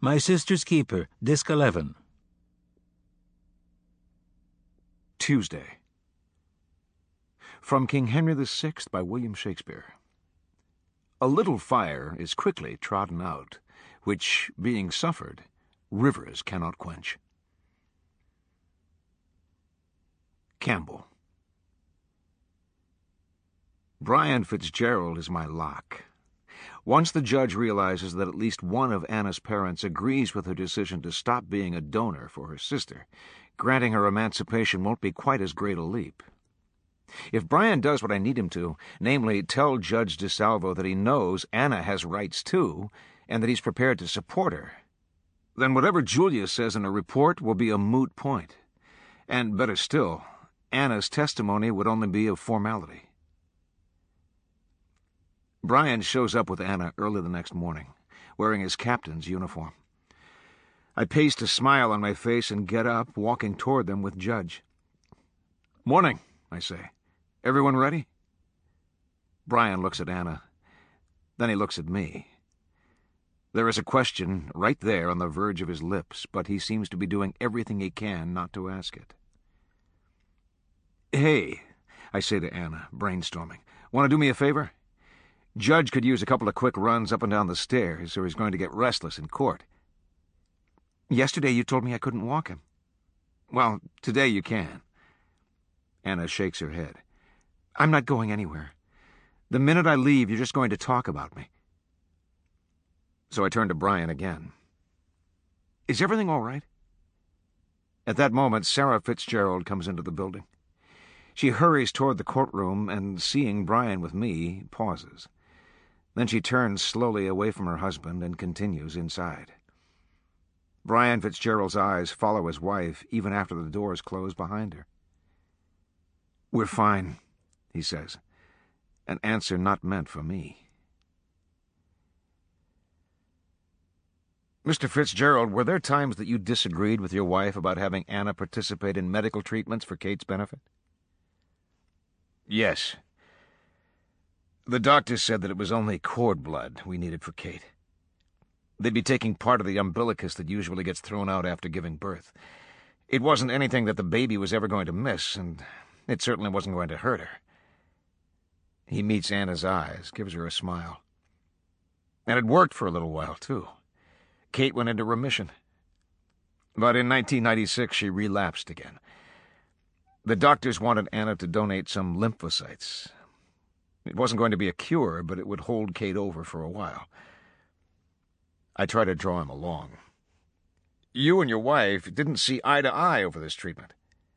My Sister's Keeper, Disc 11. Tuesday. From King Henry VI by William Shakespeare. A little fire is quickly trodden out, which, being suffered, rivers cannot quench. Campbell. Brian Fitzgerald is my lock. Once the judge realizes that at least one of Anna's parents agrees with her decision to stop being a donor for her sister, granting her emancipation won't be quite as great a leap. If Brian does what I need him to, namely tell Judge DeSalvo that he knows Anna has rights too, and that he's prepared to support her, then whatever Julia says in her report will be a moot point. And better still, Anna's testimony would only be of formality. Brian shows up with Anna early the next morning, wearing his captain's uniform. I paste a smile on my face and get up, walking toward them with Judge. "Morning," I say. "Everyone ready?" Brian looks at Anna. Then he looks at me. There is a question right there on the verge of his lips, but he seems to be doing everything he can not to ask it. "Hey," I say to Anna, brainstorming, "want to do me a favor? Judge could use a couple of quick runs up and down the stairs, or he's going to get restless in court." "Yesterday you told me I couldn't walk him." "Well, today you can." Anna shakes her head. "I'm not going anywhere. The minute I leave, you're just going to talk about me." So I turn to Brian again. "Is everything all right?" At that moment, Sarah Fitzgerald comes into the building. She hurries toward the courtroom and, seeing Brian with me, pauses. Then she turns slowly away from her husband and continues inside. Brian Fitzgerald's eyes follow his wife even after the doors close behind her. "We're fine," he says, an answer not meant for me. "Mr. Fitzgerald, were there times that you disagreed with your wife about having Anna participate in medical treatments for Kate's benefit?" "Yes. The doctor said that it was only cord blood we needed for Kate. They'd be taking part of the umbilicus that usually gets thrown out after giving birth. It wasn't anything that the baby was ever going to miss, and it certainly wasn't going to hurt her." He meets Anna's eyes, gives her a smile. "And it worked for a little while, too. Kate went into remission. But in 1996, she relapsed again. The doctors wanted Anna to donate some lymphocytes. It wasn't going to be a cure, but it would hold Kate over for a while." I try to draw him along. "You and your wife didn't see eye to eye over this treatment."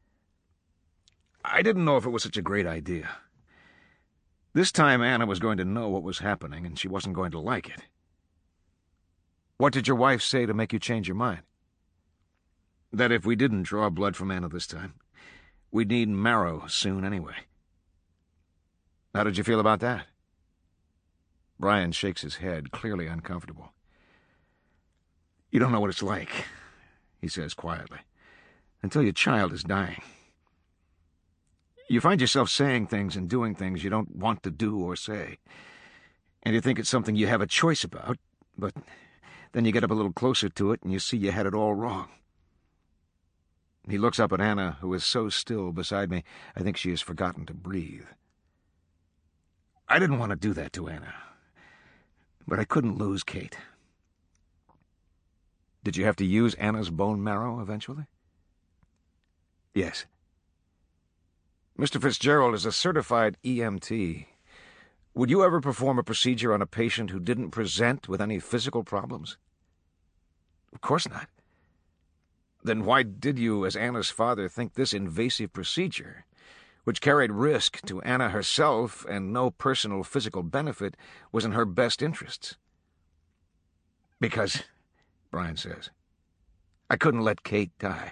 "I didn't know if it was such a great idea. This time Anna was going to know what was happening, and she wasn't going to like it." "What did your wife say to make you change your mind?" "That if we didn't draw blood from Anna this time, we'd need marrow soon anyway." "How did you feel about that?" Brian shakes his head, clearly uncomfortable. "You don't know what it's like," he says quietly, "until your child is dying. You find yourself saying things and doing things you don't want to do or say, and you think it's something you have a choice about, but then you get up a little closer to it and you see you had it all wrong." He looks up at Anna, who is so still beside me, I think she has forgotten to breathe. "I didn't want to do that to Anna, but I couldn't lose Kate." "Did you have to use Anna's bone marrow eventually?" "Yes." "Mr. Fitzgerald is a certified EMT. Would you ever perform a procedure on a patient who didn't present with any physical problems?" "Of course not." "Then why did you, as Anna's father, think this invasive procedure, which carried risk to Anna herself and no personal physical benefit, was in her best interests?" "Because," Brian says, "I couldn't let Kate die."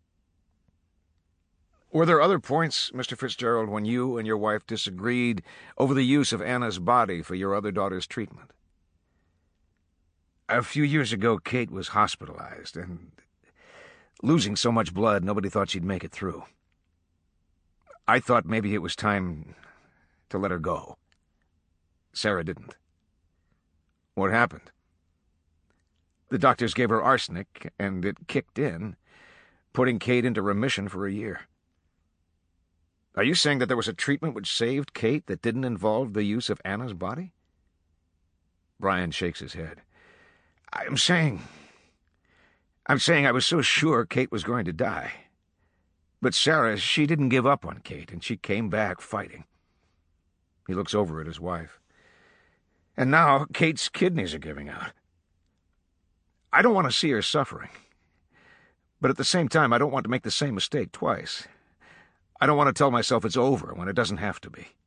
"Were there other points, Mr. Fitzgerald, when you and your wife disagreed over the use of Anna's body for your other daughter's treatment?" "A few years ago, Kate was hospitalized, and losing so much blood, nobody thought she'd make it through. I thought maybe it was time to let her go. Sarah didn't." "What happened?" The doctors gave her arsenic, and it kicked in, putting Kate into remission for a year. Are you saying that there was a treatment which saved Kate that didn't involve the use of Anna's body? Brian shakes his head. I'm saying I was so sure Kate was going to die. But Sarah, she didn't give up on Kate, and she came back fighting. He looks over at his wife. And now Kate's kidneys are giving out. I don't want to see her suffering. But at the same time, I don't want to make the same mistake twice. I don't want to tell myself it's over when it doesn't have to be.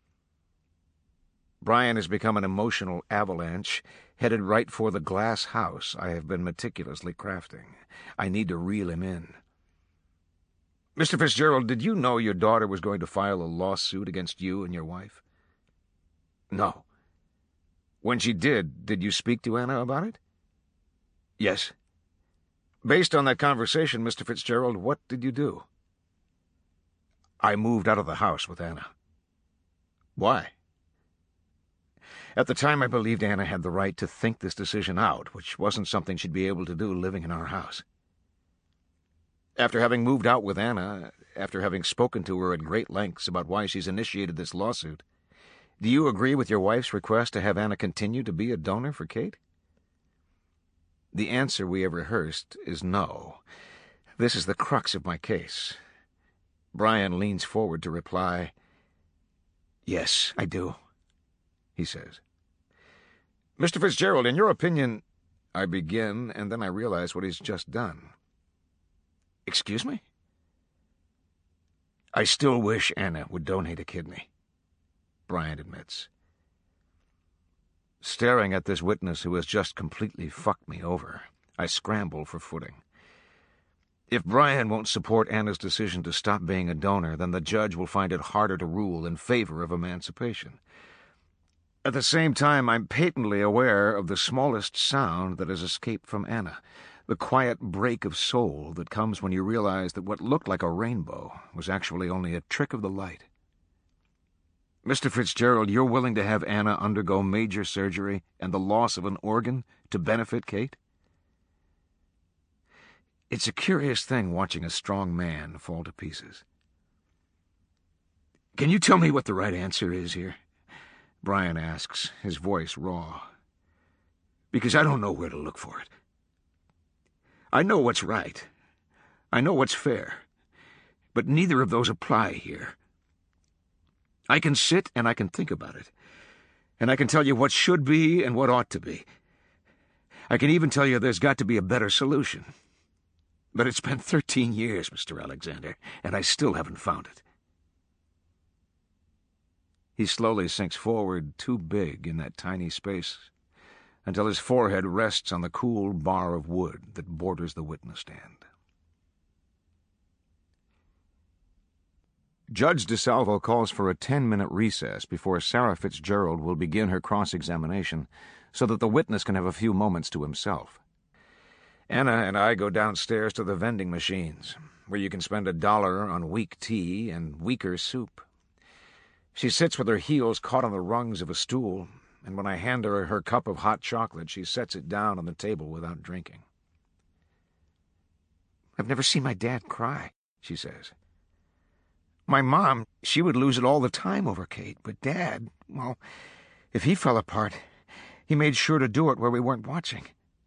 Brian has become an emotional avalanche, headed right for the glass house I have been meticulously crafting. I need to reel him in. Mr. Fitzgerald, did you know your daughter was going to file a lawsuit against you and your wife? No. When she did you speak to Anna about it? Yes. Based on that conversation, Mr. Fitzgerald, what did you do? I moved out of the house with Anna. Why? At the time, I believed Anna had the right to think this decision out, which wasn't something she'd be able to do living in our house. After having moved out with Anna, after having spoken to her at great lengths about why she's initiated this lawsuit, do you agree with your wife's request to have Anna continue to be a donor for Kate? The answer we have rehearsed is no. This is the crux of my case. Brian leans forward to reply. Yes, I do, he says. Mr. Fitzgerald, in your opinion, I begin, and then I realize what he's just done. Excuse me? I still wish Anna would donate a kidney, Brian admits. Staring at this witness who has just completely fucked me over, I scramble for footing. If Brian won't support Anna's decision to stop being a donor, then the judge will find it harder to rule in favor of emancipation. At the same time, I'm patently aware of the smallest sound that has escaped from Anna, the quiet break of soul that comes when you realize that what looked like a rainbow was actually only a trick of the light. Mr. Fitzgerald, you're willing to have Anna undergo major surgery and the loss of an organ to benefit Kate? It's a curious thing watching a strong man fall to pieces. Can you tell me what the right answer is here? Brian asks, his voice raw. Because I don't know where to look for it. I know what's right. I know what's fair. But neither of those apply here. I can sit and I can think about it. And I can tell you what should be and what ought to be. I can even tell you there's got to be a better solution. But it's been 13 years, Mr. Alexander, and I still haven't found it. He slowly sinks forward too big in that tiny space until his forehead rests on the cool bar of wood that borders the witness stand. Judge DeSalvo calls for a 10-minute recess before Sarah Fitzgerald will begin her cross-examination so that the witness can have a few moments to himself. Anna and I go downstairs to the vending machines, where you can spend $1 on weak tea and weaker soup. She sits with her heels caught on the rungs of a stool, and when I hand her her cup of hot chocolate, she sets it down on the table without drinking. I've never seen my dad cry, she says. My mom, she would lose it all the time over Kate, but Dad, well, if he fell apart, he made sure to do it where we weren't watching.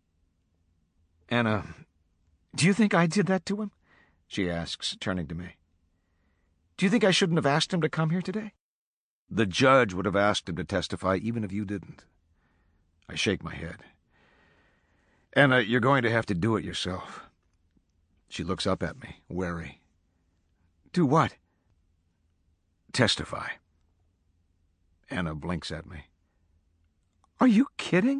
Anna, do you think I did that to him? She asks, turning to me. Do you think I shouldn't have asked him to come here today? The judge would have asked him to testify even if you didn't. I shake my head. Anna, you're going to have to do it yourself. She looks up at me, wary. Do what? Testify. Anna blinks at me. Are you kidding?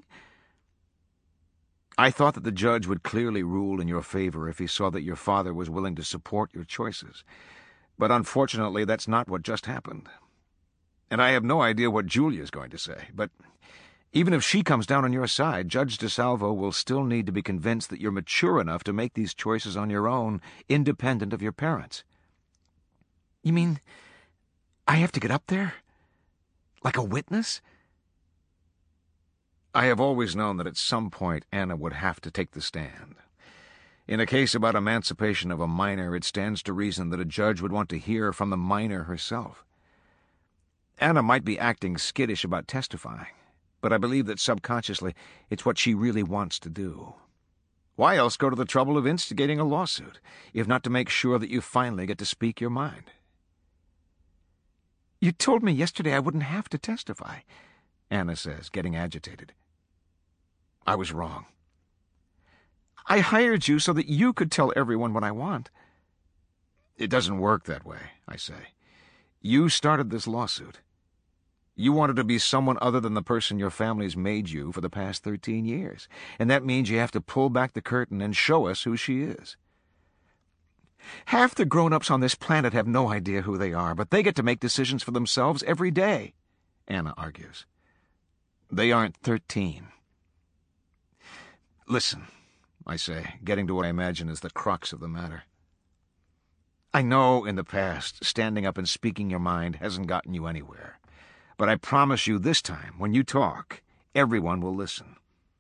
I thought that the judge would clearly rule in your favor if he saw that your father was willing to support your choices. But unfortunately, that's not what just happened. And I have no idea what Julia's going to say. But even if she comes down on your side, Judge DeSalvo will still need to be convinced that you're mature enough to make these choices on your own, independent of your parents. You mean I have to get up there? Like a witness? I have always known that at some point Anna would have to take the stand. In a case about emancipation of a minor, it stands to reason that a judge would want to hear from the minor herself. Anna might be acting skittish about testifying, but I believe that subconsciously it's what she really wants to do. Why else go to the trouble of instigating a lawsuit, if not to make sure that you finally get to speak your mind? "You told me yesterday I wouldn't have to testify," Anna says, getting agitated. "I was wrong. I hired you so that you could tell everyone what I want." "It doesn't work that way," I say. "You started this lawsuit. You wanted to be someone other than the person your family's made you for the past 13 years, and that means you have to pull back the curtain and show us who she is." "Half the grown-ups on this planet have no idea who they are, but they get to make decisions for themselves every day," Anna argues. "They aren't 13. "Listen," I say, getting to what I imagine is the crux of the matter. "I know in the past standing up and speaking your mind hasn't gotten you anywhere. But I promise you this time, when you talk, everyone will listen."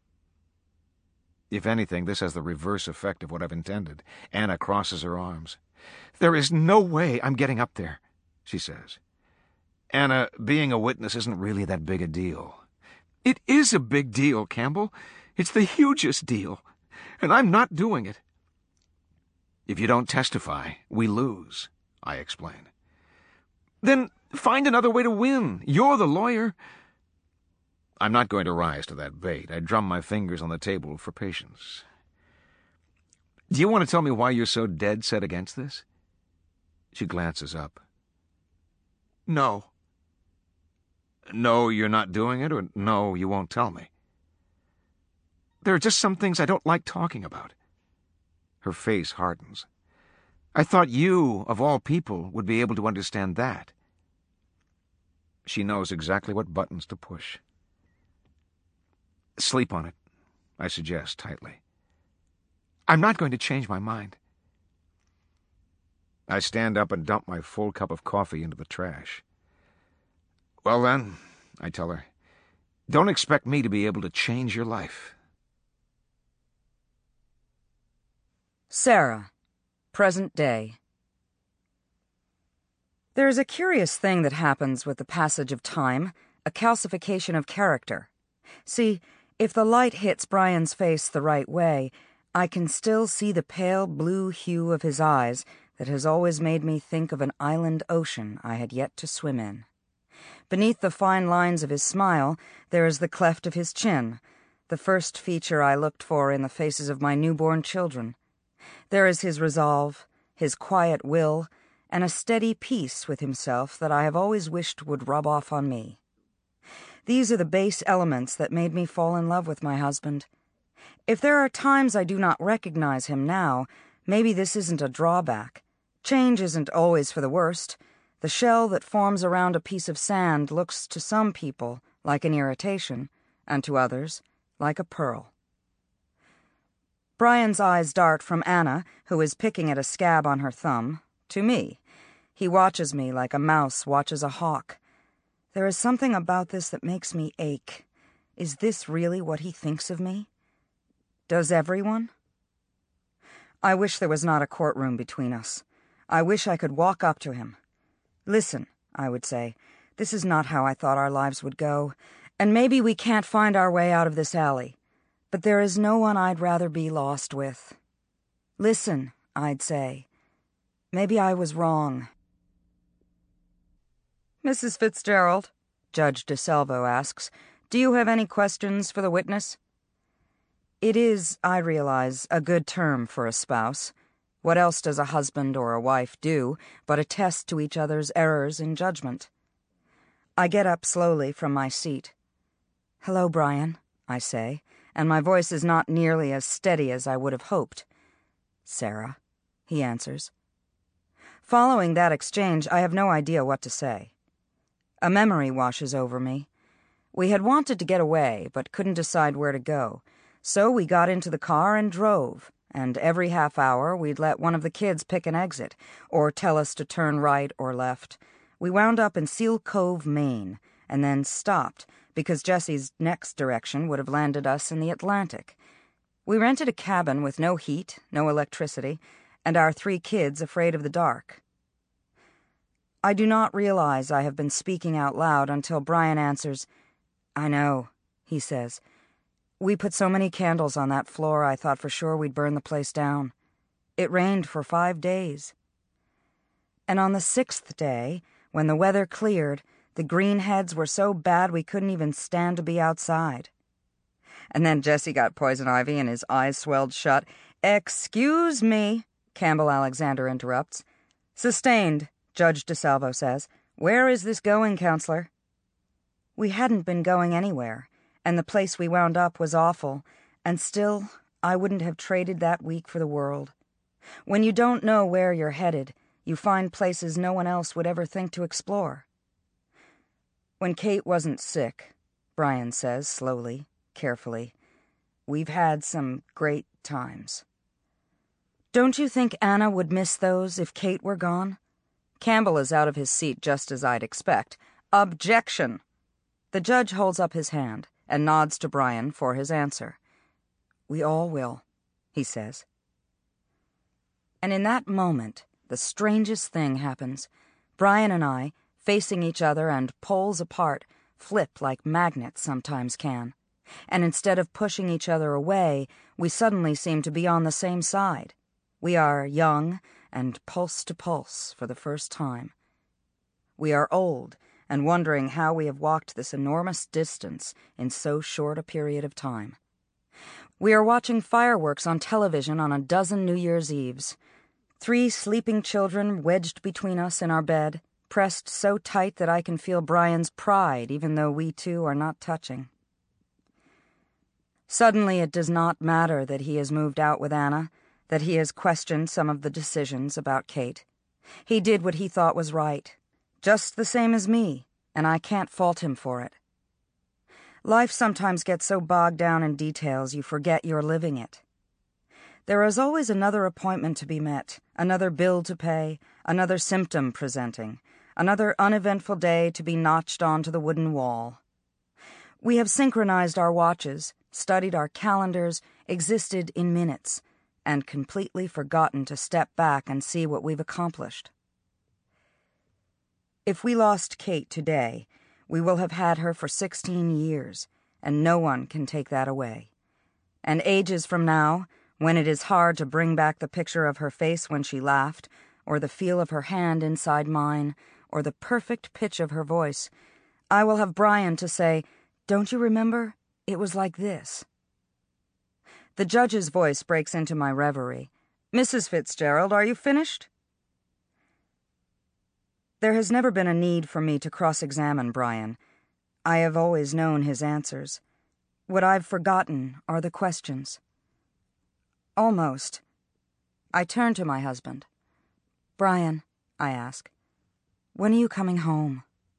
If anything, this has the reverse effect of what I've intended. Anna crosses her arms. "There is no way I'm getting up there," she says. "Anna, being a witness isn't really that big a deal." "It is a big deal, Campbell. It's the hugest deal. And I'm not doing it." "If you don't testify, we lose," I explain. "Then find another way to win. You're the lawyer." I'm not going to rise to that bait. I drum my fingers on the table for patience. "Do you want to tell me why you're so dead set against this?" She glances up. "No." "No, you're not doing it, or no, you won't tell me?" "There are just some things I don't like talking about." Her face hardens. "I thought you, of all people, would be able to understand that." She knows exactly what buttons to push. "Sleep on it," I suggest tightly. "I'm not going to change my mind." I stand up and dump my full cup of coffee into the trash. "Well then," I tell her, "don't expect me to be able to change your life." Sarah, present day. There is a curious thing that happens with the passage of time, a calcification of character. See, if the light hits Brian's face the right way, I can still see the pale blue hue of his eyes that has always made me think of an island ocean I had yet to swim in. Beneath the fine lines of his smile, there is the cleft of his chin, the first feature I looked for in the faces of my newborn children. There is his resolve, his quiet will, and a steady peace with himself that I have always wished would rub off on me. These are the base elements that made me fall in love with my husband. If there are times I do not recognize him now, maybe this isn't a drawback. Change isn't always for the worst. The shell that forms around a piece of sand looks to some people like an irritation, and to others like a pearl. Brian's eyes dart from Anna, who is picking at a scab on her thumb, to me. He watches me like a mouse watches a hawk. There is something about this that makes me ache. Is this really what he thinks of me? Does everyone? I wish there was not a courtroom between us. I wish I could walk up to him. "Listen," I would say, "this is not how I thought our lives would go, and maybe we can't find our way out of this alley. But there is no one I'd rather be lost with. Listen," I'd say, "maybe I was wrong." "Mrs. Fitzgerald," Judge DeSalvo asks, "do you have any questions for the witness?" It is, I realize, a good term for a spouse. What else does a husband or a wife do but attest to each other's errors in judgment? I get up slowly from my seat. "Hello, Brian," I say, and my voice is not nearly as steady as I would have hoped. "Sarah," he answers. Following that exchange, I have no idea what to say. A memory washes over me. We had wanted to get away, but couldn't decide where to go, so we got into the car and drove, and every half hour we'd let one of the kids pick an exit, or tell us to turn right or left. We wound up in Seal Cove, Maine, and then stopped because Jesse's next direction would have landed us in the Atlantic. We rented a cabin with no heat, no electricity, and our 3 kids afraid of the dark. I do not realize I have been speaking out loud until Brian answers, "I know," he says. "We put so many candles on that floor I thought for sure we'd burn the place down. It rained for 5 days. And on the 6th day, when the weather cleared, the greenheads were so bad we couldn't even stand to be outside." And then Jesse got poison ivy and his eyes swelled shut. "Excuse me," Campbell Alexander interrupts. "Sustained," Judge DeSalvo says. "Where is this going, Counselor?" We hadn't been going anywhere, and the place we wound up was awful, and still, I wouldn't have traded that week for the world. When you don't know where you're headed, you find places no one else would ever think to explore. "When Kate wasn't sick," Brian says slowly, carefully, "we've had some great times." "Don't you think Anna would miss those if Kate were gone?" Campbell is out of his seat just as I'd expect. "Objection!" The judge holds up his hand and nods to Brian for his answer. "We all will," he says. And in that moment, the strangest thing happens. Brian and I, facing each other and poles apart, flip like magnets sometimes can. And instead of pushing each other away, we suddenly seem to be on the same side. We are young and pulse to pulse for the first time. We are old and wondering how we have walked this enormous distance in so short a period of time. We are watching fireworks on television on a dozen New Year's Eves. 3 sleeping children wedged between us in our bed, pressed so tight that I can feel Brian's pride even though we two are not touching. Suddenly it does not matter that he has moved out with Anna, that he has questioned some of the decisions about Kate. He did what he thought was right, just the same as me, and I can't fault him for it. Life sometimes gets so bogged down in details you forget you're living it. There is always another appointment to be met, another bill to pay, another symptom presenting, another uneventful day to be notched onto the wooden wall. We have synchronized our watches, studied our calendars, existed in minutes, and completely forgotten to step back and see what we've accomplished. If we lost Kate today, we will have had her for 16 years, and no one can take that away. And ages from now, when it is hard to bring back the picture of her face when she laughed, or the feel of her hand inside mine, or the perfect pitch of her voice, I will have Brian to say, "Don't you remember? It was like this." The judge's voice breaks into my reverie. "Mrs. Fitzgerald, are you finished?" There has never been a need for me to cross-examine Brian. I have always known his answers. What I've forgotten are the questions. Almost. I turn to my husband. "Brian," I ask, "when are you coming home?"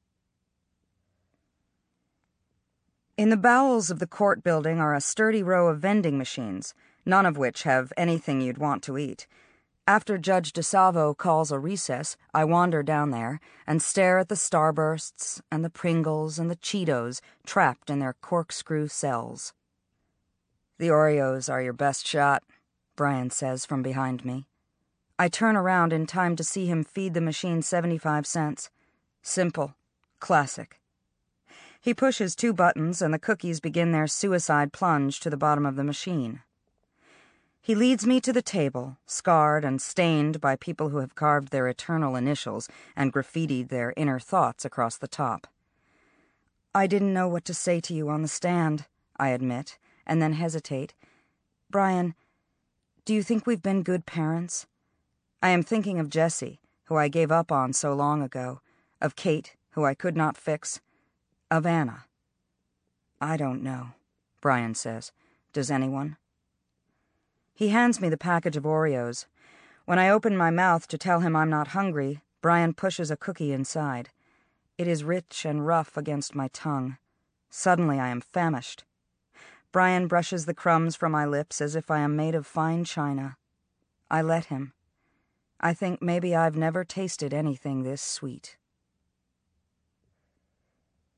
In the bowels of the court building are a sturdy row of vending machines, none of which have anything you'd want to eat. After Judge DeSalvo calls a recess, I wander down there and stare at the Starbursts and the Pringles and the Cheetos trapped in their corkscrew cells. "The Oreos are your best shot," Brian says from behind me. I turn around in time to see him feed the machine 75 cents. Simple. Classic. He pushes 2 buttons and the cookies begin their suicide plunge to the bottom of the machine. He leads me to the table, scarred and stained by people who have carved their eternal initials and graffitied their inner thoughts across the top. "I didn't know what to say to you on the stand," I admit, and then hesitate. "Brian, do you think we've been good parents? I am thinking of Jessie, who I gave up on so long ago, of Kate, who I could not fix, of Anna." "I don't know," Brian says. "Does anyone?" He hands me the package of Oreos. When I open my mouth to tell him I'm not hungry, Brian pushes a cookie inside. It is rich and rough against my tongue. Suddenly I am famished. Brian brushes the crumbs from my lips as if I am made of fine china. I let him. I think maybe I've never tasted anything this sweet.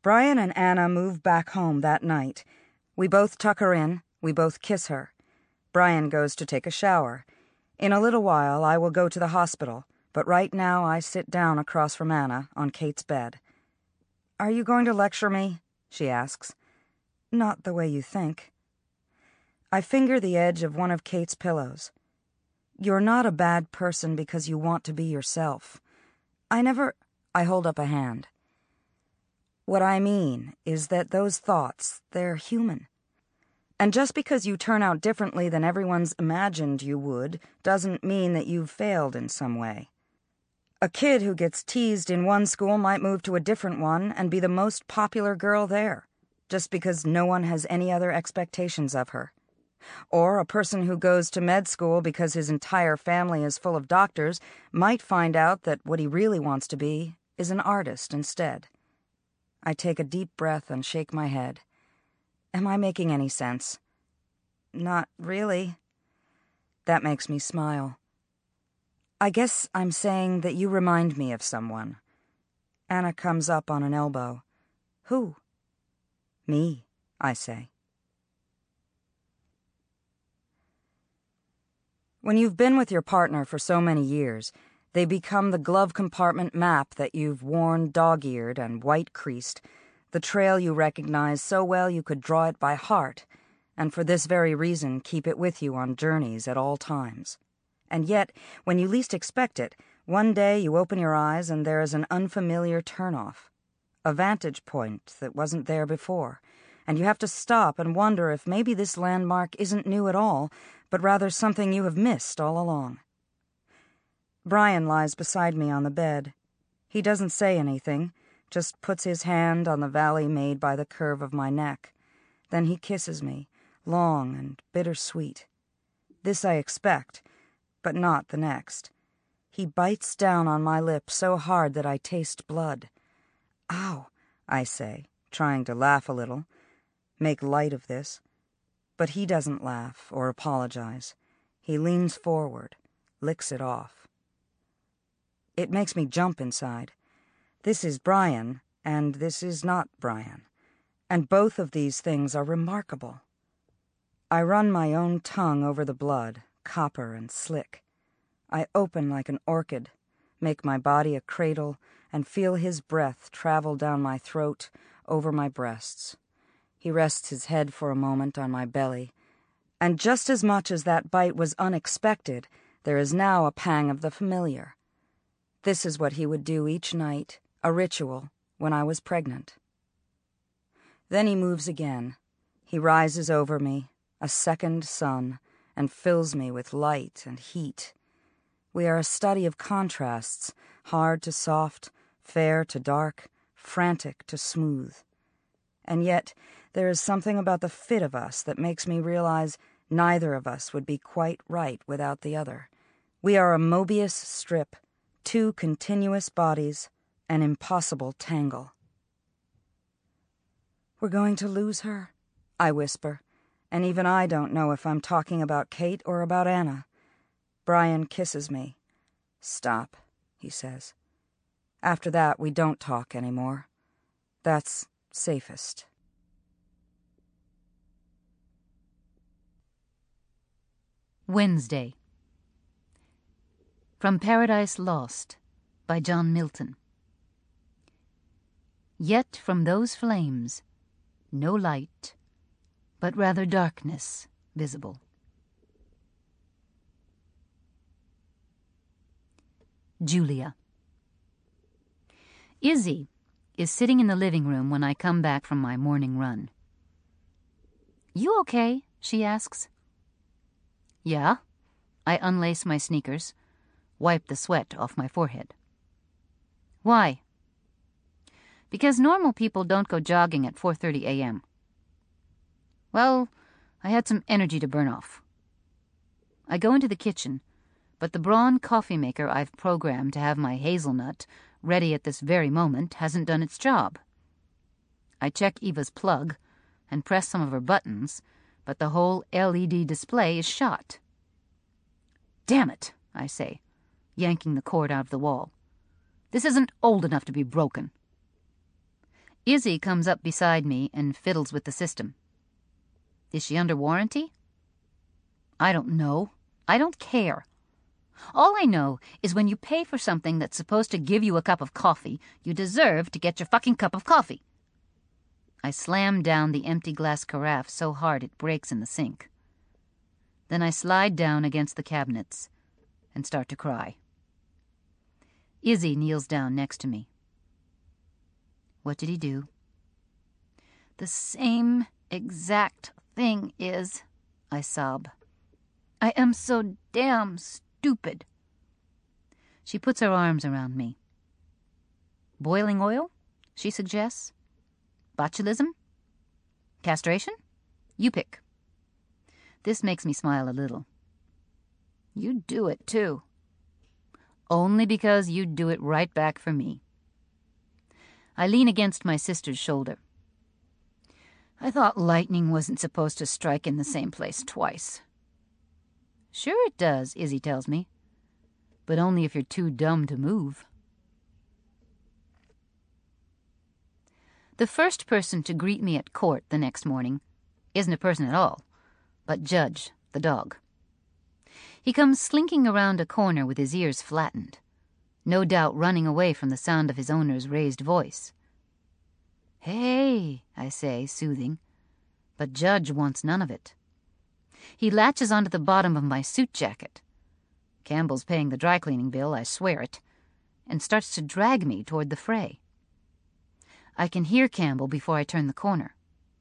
Brian and Anna move back home that night. We both tuck her in, we both kiss her. Brian goes to take a shower. In a little while I will go to the hospital, but right now I sit down across from Anna on Kate's bed. "Are you going to lecture me?" she asks. "Not the way you think." I finger the edge of one of Kate's pillows. "You're not a bad person because you want to be yourself. I hold up a hand. What I mean is that those thoughts, they're human. And just because you turn out differently than everyone's imagined you would, doesn't mean that you've failed in some way. A kid who gets teased in one school might move to a different one and be the most popular girl there, just because no one has any other expectations of her. Or a person who goes to med school because his entire family is full of doctors might find out that what he really wants to be is an artist instead." I take a deep breath and shake my head. Am I making any sense? Not really. That makes me smile. I guess I'm saying that you remind me of someone. Anna comes up on an elbow. Who? Me, I say. When you've been with your partner for so many years, they become the glove compartment map that you've worn dog-eared and white-creased, the trail you recognize so well you could draw it by heart, and for this very reason keep it with you on journeys at all times. And yet, when you least expect it, one day you open your eyes and there is an unfamiliar turnoff, a vantage point that wasn't there before, and you have to stop and wonder if maybe this landmark isn't new at all, but rather something you have missed all along. Brian lies beside me on the bed. He doesn't say anything, just puts his hand on the valley made by the curve of my neck. Then he kisses me, long and bittersweet. This I expect, but not the next. He bites down on my lip so hard that I taste blood. "Ow," I say, trying to laugh a little, make light of this. But he doesn't laugh or apologize. He leans forward, licks it off. It makes me jump inside. This is Brian, and this is not Brian. And both of these things are remarkable. I run my own tongue over the blood, copper and slick. I open like an orchid, make my body a cradle, and feel his breath travel down my throat, over my breasts. He rests his head for a moment on my belly, and just as much as that bite was unexpected, there is now a pang of the familiar. This is what he would do each night, a ritual, when I was pregnant. Then he moves again. He rises over me, a second sun, and fills me with light and heat. We are a study of contrasts, hard to soft, fair to dark, frantic to smooth. And yet, there is something about the fit of us that makes me realize neither of us would be quite right without the other. We are a Mobius strip, two continuous bodies, an impossible tangle. "We're going to lose her," I whisper, and even I don't know if I'm talking about Kate or about Anna. Brian kisses me. "Stop," he says. After that, we don't talk anymore. That's safest. Wednesday. From Paradise Lost by John Milton. Yet from those flames no light, but rather darkness visible. Julia. Izzy is sitting in the living room when I come back from my morning run. "You okay?" she asks. "Yeah." I unlace my sneakers, wipe the sweat off my forehead. "Why?" "Because normal people don't go jogging at 4:30 a.m. "Well, I had some energy to burn off." I go into the kitchen, but the Braun coffee maker I've programmed to have my hazelnut ready at this very moment hasn't done its job. I check Eva's plug and press some of her buttons, but the whole LED display is shot. "Damn it," I say, yanking the cord out of the wall. "This isn't old enough to be broken." Izzy comes up beside me and fiddles with the system. Is she under warranty? I don't know. I don't care. All I know is when you pay for something that's supposed to give you a cup of coffee, you deserve to get your fucking cup of coffee. I slam down the empty glass carafe so hard it breaks in the sink. Then I slide down against the cabinets and start to cry. Izzy kneels down next to me. What did he do? The same exact thing is, I sob. I am so damn stupid. She puts her arms around me. Boiling oil, she suggests. Botulism? Castration? You pick. This makes me smile a little. You'd do it, too. Only because you'd do it right back for me. I lean against my sister's shoulder. I thought lightning wasn't supposed to strike in the same place twice. Sure it does, Izzy tells me. But only if you're too dumb to move. The first person to greet me at court the next morning isn't a person at all, but Judge, the dog. He comes slinking around a corner with his ears flattened, no doubt running away from the sound of his owner's raised voice. Hey, I say, soothing, but Judge wants none of it. He latches onto the bottom of my suit jacket. Campbell's paying the dry cleaning bill, I swear it, and starts to drag me toward the fray. I can hear Campbell before I turn the corner.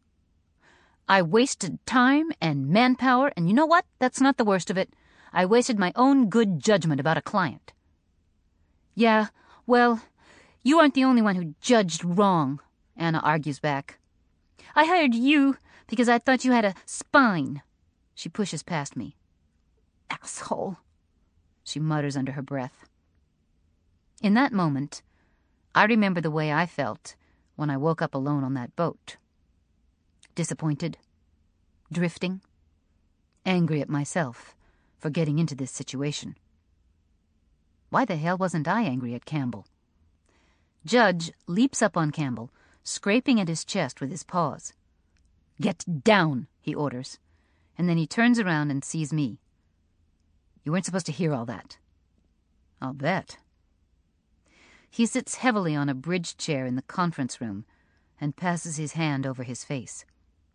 I wasted time and manpower, and you know what? That's not the worst of it. I wasted my own good judgment about a client. Yeah, well, you aren't the only one who judged wrong, Anna argues back. I hired you because I thought you had a spine. She pushes past me. Asshole, she mutters under her breath. In that moment, I remember the way I felt when I woke up alone on that boat. Disappointed, drifting, angry at myself for getting into this situation. Why the hell wasn't I angry at Campbell? Judge leaps up on Campbell, scraping at his chest with his paws. Get down, he orders, and then he turns around and sees me. You weren't supposed to hear all that. I'll bet. He sits heavily on a bridge chair in the conference room and passes his hand over his face.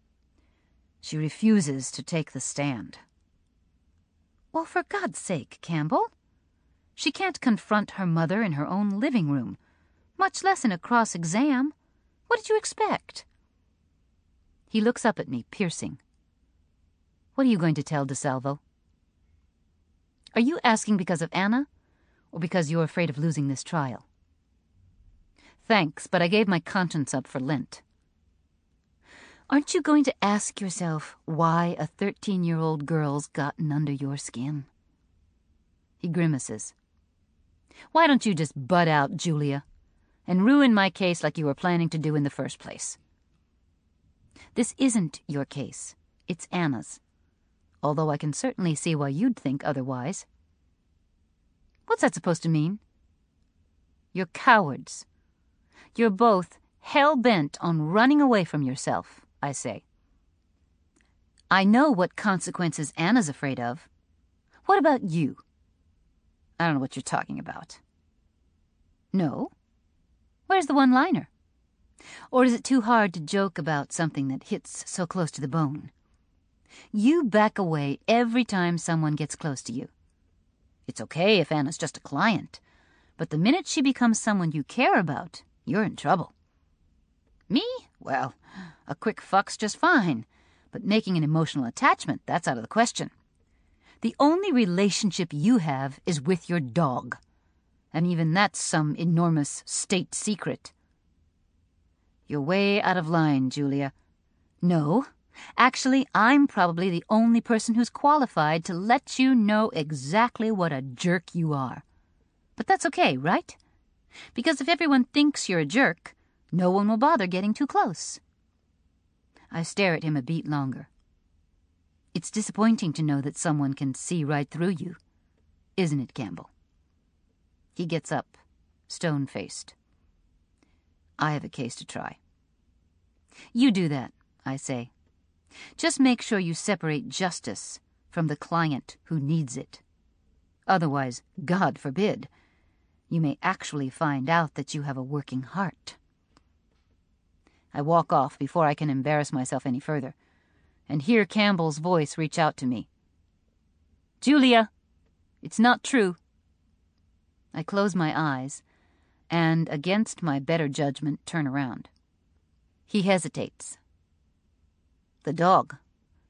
She refuses to take the stand. Well, for God's sake, Campbell. She can't confront her mother in her own living room, much less in a cross-exam. What did you expect? He looks up at me, piercing. What are you going to tell DeSalvo? Are you asking because of Anna, or because you're afraid of losing this trial? Thanks, but I gave my conscience up for Lent. Aren't you going to ask yourself why a 13-year-old girl's gotten under your skin? He grimaces. Why don't you just butt out, Julia, and ruin my case like you were planning to do in the first place? This isn't your case. It's Anna's. Although I can certainly see why you'd think otherwise. What's that supposed to mean? You're cowards. You're both hell-bent on running away from yourself, I say. I know what consequences Anna's afraid of. What about you? I don't know what you're talking about. No? Where's the one-liner? Or is it too hard to joke about something that hits so close to the bone? You back away every time someone gets close to you. It's okay if Anna's just a client, but the minute she becomes someone you care about, you're in trouble. Me? Well, a quick fuck's just fine, but making an emotional attachment, that's out of the question. The only relationship you have is with your dog, and even that's some enormous state secret. You're way out of line, Julia. No, actually, I'm probably the only person who's qualified to let you know exactly what a jerk you are. But that's okay, right? Because if everyone thinks you're a jerk, no one will bother getting too close. I stare at him a beat longer. It's disappointing to know that someone can see right through you, isn't it, Campbell? He gets up, stone-faced. I have a case to try. You do that, I say. Just make sure you separate justice from the client who needs it. Otherwise, God forbid, you may actually find out that you have a working heart. I walk off before I can embarrass myself any further, and hear Campbell's voice reach out to me. Julia, it's not true. I close my eyes, and against my better judgment, turn around. He hesitates. The dog.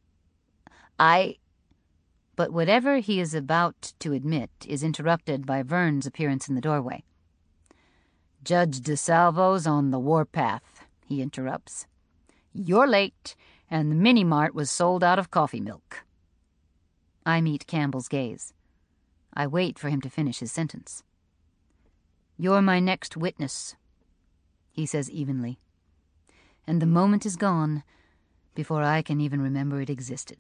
But whatever he is about to admit is interrupted by Vern's appearance in the doorway. Judge DeSalvo's on the warpath, he interrupts. You're late, and the mini-mart was sold out of coffee milk. I meet Campbell's gaze. I wait for him to finish his sentence. You're my next witness, he says evenly. And the moment is gone before I can even remember it existed.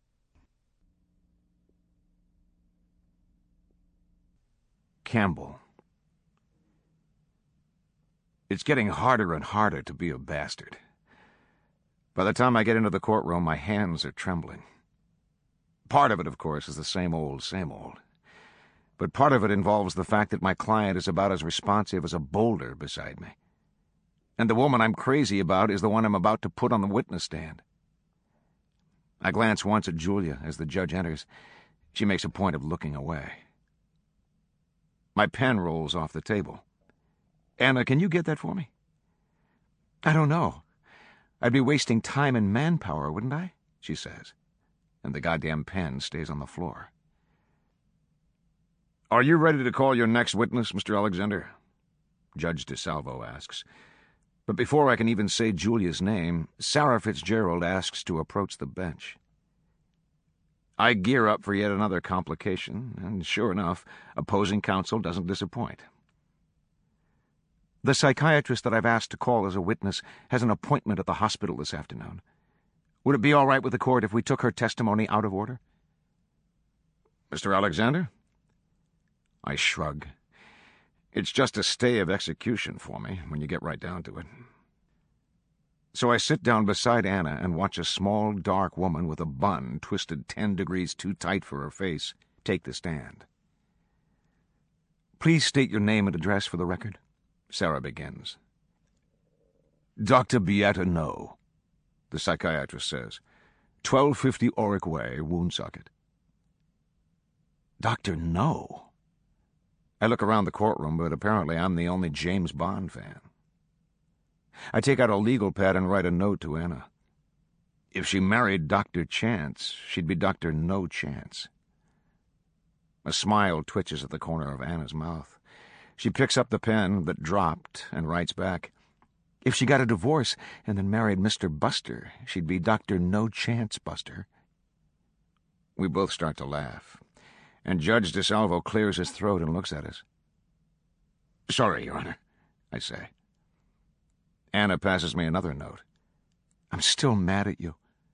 Campbell. It's getting harder and harder to be a bastard. By the time I get into the courtroom, my hands are trembling. Part of it, of course, is the same old, same old. But part of it involves the fact that my client is about as responsive as a boulder beside me. And the woman I'm crazy about is the one I'm about to put on the witness stand. I glance once at Julia as the judge enters. She makes a point of looking away. My pen rolls off the table. Anna, can you get that for me? I don't know. I'd be wasting time and manpower, wouldn't I? She says. And the goddamn pen stays on the floor. Are you ready to call your next witness, Mr. Alexander? Judge DeSalvo asks. But before I can even say Julia's name, Sarah Fitzgerald asks to approach the bench. I gear up for yet another complication, and sure enough, opposing counsel doesn't disappoint. The psychiatrist that I've asked to call as a witness has an appointment at the hospital this afternoon. Would it be all right with the court if we took her testimony out of order? Mr. Alexander? I shrug. It's just a stay of execution for me, when you get right down to it. So I sit down beside Anna and watch a small, dark woman with a bun twisted 10 degrees too tight for her face take the stand. Please state your name and address for the record, Sarah begins. Dr. Beata No, the psychiatrist says. 1250 Oric Way, Woonsocket. Dr. No? I look around the courtroom, but apparently I'm the only James Bond fan. I take out a legal pad and write a note to Anna. If she married Dr. Chance, she'd be Dr. No Chance. A smile twitches at the corner of Anna's mouth. She picks up the pen that dropped and writes back. If she got a divorce and then married Mr. Buster, she'd be Dr. No Chance Buster. We both start to laugh, and Judge DeSalvo clears his throat and looks at us. Sorry, Your Honor, I say. Anna passes me another note. I'm still mad at you.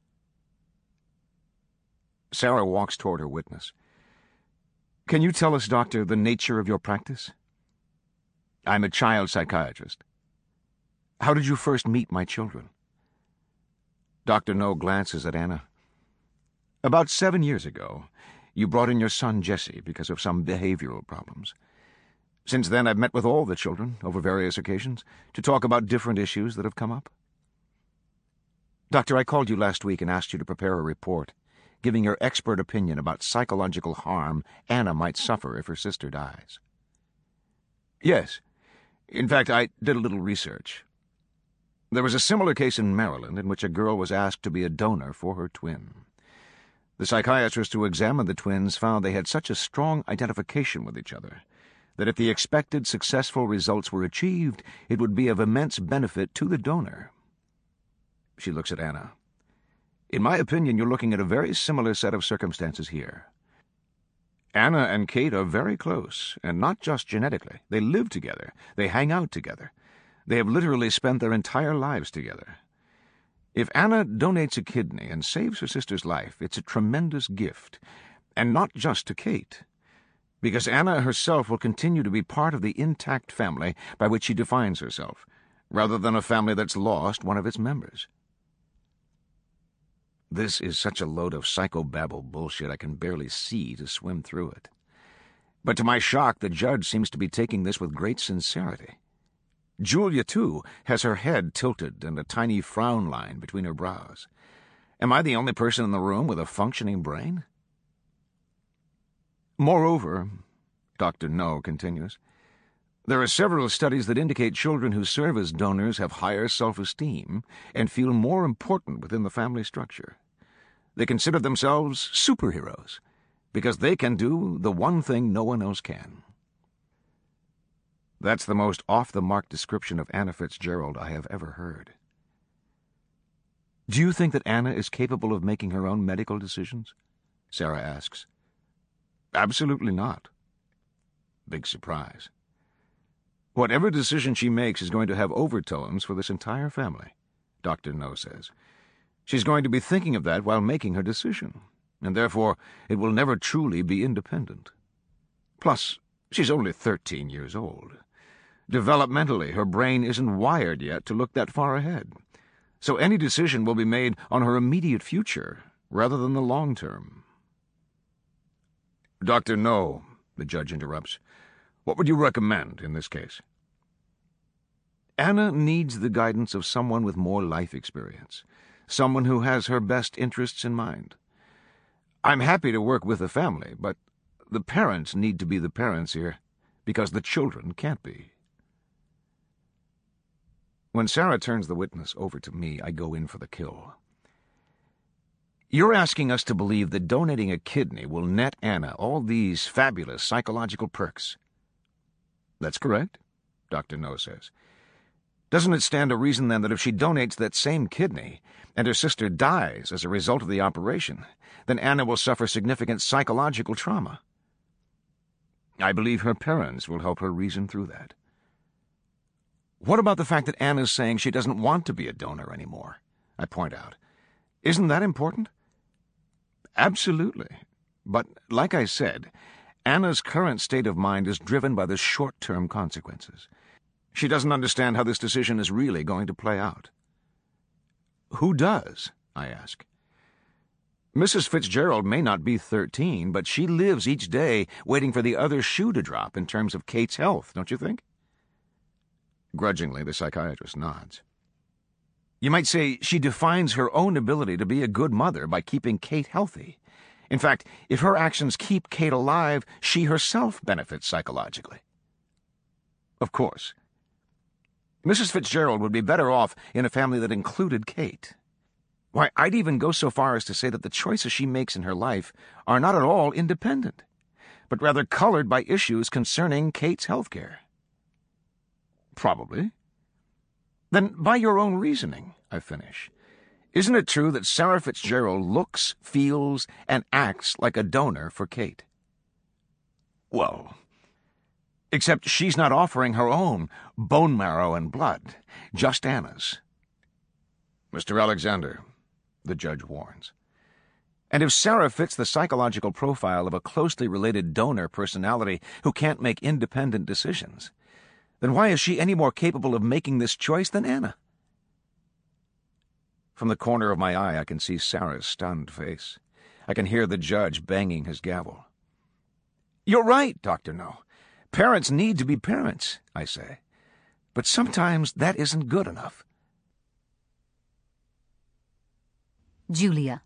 Sarah walks toward her witness. Can you tell us, Doctor, the nature of your practice? I'm a child psychiatrist. How did you first meet my children? Dr. No glances at Anna. About 7 years ago, you brought in your son Jesse because of some behavioral problems. Since then, I've met with all the children, over various occasions, to talk about different issues that have come up. Doctor, I called you last week and asked you to prepare a report, giving your expert opinion about psychological harm Anna might suffer if her sister dies. Yes. In fact, I did a little research. There was a similar case in Maryland in which a girl was asked to be a donor for her twin. The psychiatrist who examined the twins found they had such a strong identification with each other that if the expected successful results were achieved, it would be of immense benefit to the donor. She looks at Anna. In my opinion, you're looking at a very similar set of circumstances here. Anna and Kate are very close, and not just genetically. They live together. They hang out together. They have literally spent their entire lives together. If Anna donates a kidney and saves her sister's life, it's a tremendous gift, and not just to Kate, because Anna herself will continue to be part of the intact family by which she defines herself, rather than a family that's lost one of its members. This is such a load of psychobabble bullshit I can barely see to swim through it. But to my shock, the judge seems to be taking this with great sincerity. Julia, too, has her head tilted and a tiny frown line between her brows. Am I the only person in the room with a functioning brain? Moreover, Dr. No continues, there are several studies that indicate children who serve as donors have higher self-esteem and feel more important within the family structure. They consider themselves superheroes because they can do the one thing no one else can. That's the most off-the-mark description of Anna Fitzgerald I have ever heard. Do you think that Anna is capable of making her own medical decisions? Sarah asks. Absolutely not. Big surprise. Whatever decision she makes is going to have overtones for this entire family, Dr. No says. She's going to be thinking of that while making her decision, and therefore it will never truly be independent. Plus, she's only 13 years old. Developmentally, her brain isn't wired yet to look that far ahead, so any decision will be made on her immediate future rather than the long term. Dr. No, the judge interrupts, what would you recommend in this case? Anna needs the guidance of someone with more life experience, someone who has her best interests in mind. I'm happy to work with the family, but the parents need to be the parents here, because the children can't be. When Sarah turns the witness over to me, I go in for the kill. You're asking us to believe that donating a kidney will net Anna all these fabulous psychological perks. That's correct, Dr. No says. Doesn't it stand to reason, then, that if she donates that same kidney and her sister dies as a result of the operation, then Anna will suffer significant psychological trauma? I believe her parents will help her reason through that. What about the fact that Anna's saying she doesn't want to be a donor anymore? I point out. Isn't that important? Absolutely. But, like I said, Anna's current state of mind is driven by the short-term consequences. She doesn't understand how this decision is really going to play out. Who does? I ask. Mrs. Fitzgerald may not be 13, but she lives each day waiting for the other shoe to drop in terms of Kate's health, don't you think? Grudgingly, the psychiatrist nods. You might say she defines her own ability to be a good mother by keeping Kate healthy. In fact, if her actions keep Kate alive, she herself benefits psychologically. Of course. Mrs. Fitzgerald would be better off in a family that included Kate. Why, I'd even go so far as to say that the choices she makes in her life are not at all independent, but rather colored by issues concerning Kate's health care. Probably. Then, by your own reasoning, I finish, isn't it true that Sarah Fitzgerald looks, feels, and acts like a donor for Kate? Well, except she's not offering her own bone marrow and blood, just Anna's. Mr. Alexander, the judge warns. And if Sarah fits the psychological profile of a closely related donor personality who can't make independent decisions, then why is she any more capable of making this choice than Anna? From the corner of my eye, I can see Sarah's stunned face. I can hear the judge banging his gavel. You're right, Dr. No. Parents need to be parents, I say. But sometimes that isn't good enough. Julia.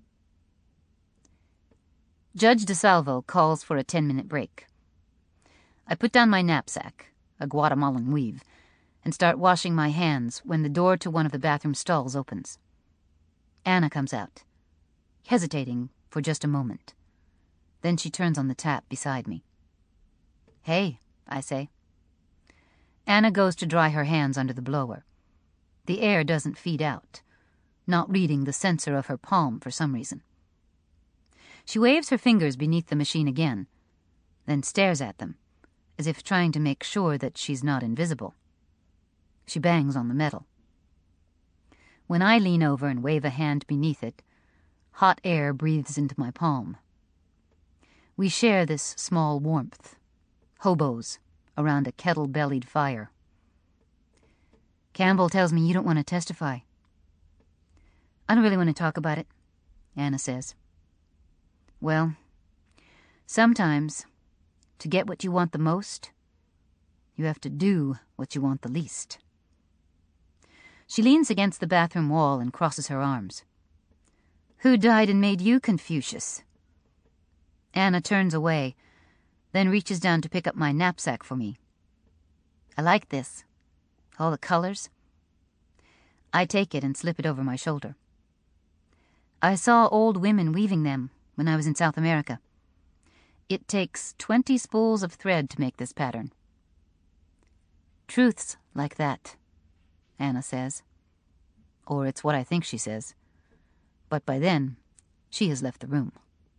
Judge DeSalvo calls for a 10-minute break. I put down my knapsack, a Guatemalan weave, and start washing my hands when the door to one of the bathroom stalls opens. Anna comes out, hesitating for just a moment. Then she turns on the tap beside me. Hey, I say. Anna goes to dry her hands under the blower. The air doesn't feed out, not reading the sensor of her palm for some reason. She waves her fingers beneath the machine again, then stares at them, as if trying to make sure that she's not invisible. She bangs on the metal. When I lean over and wave a hand beneath it, hot air breathes into my palm. We share this small warmth, hobos around a kettle-bellied fire. Campbell tells me you don't want to testify. I don't really want to talk about it, Anna says. Well, sometimes, to get what you want the most, you have to do what you want the least. She leans against the bathroom wall and crosses her arms. Who died and made you Confucius? Anna turns away, then reaches down to pick up my knapsack for me. I like this. All the colors. I take it and slip it over my shoulder. I saw old women weaving them when I was in South America. It takes 20 spools of thread to make this pattern. Truths like that, Anna says. Or it's what I think she says. But by then, she has left the room.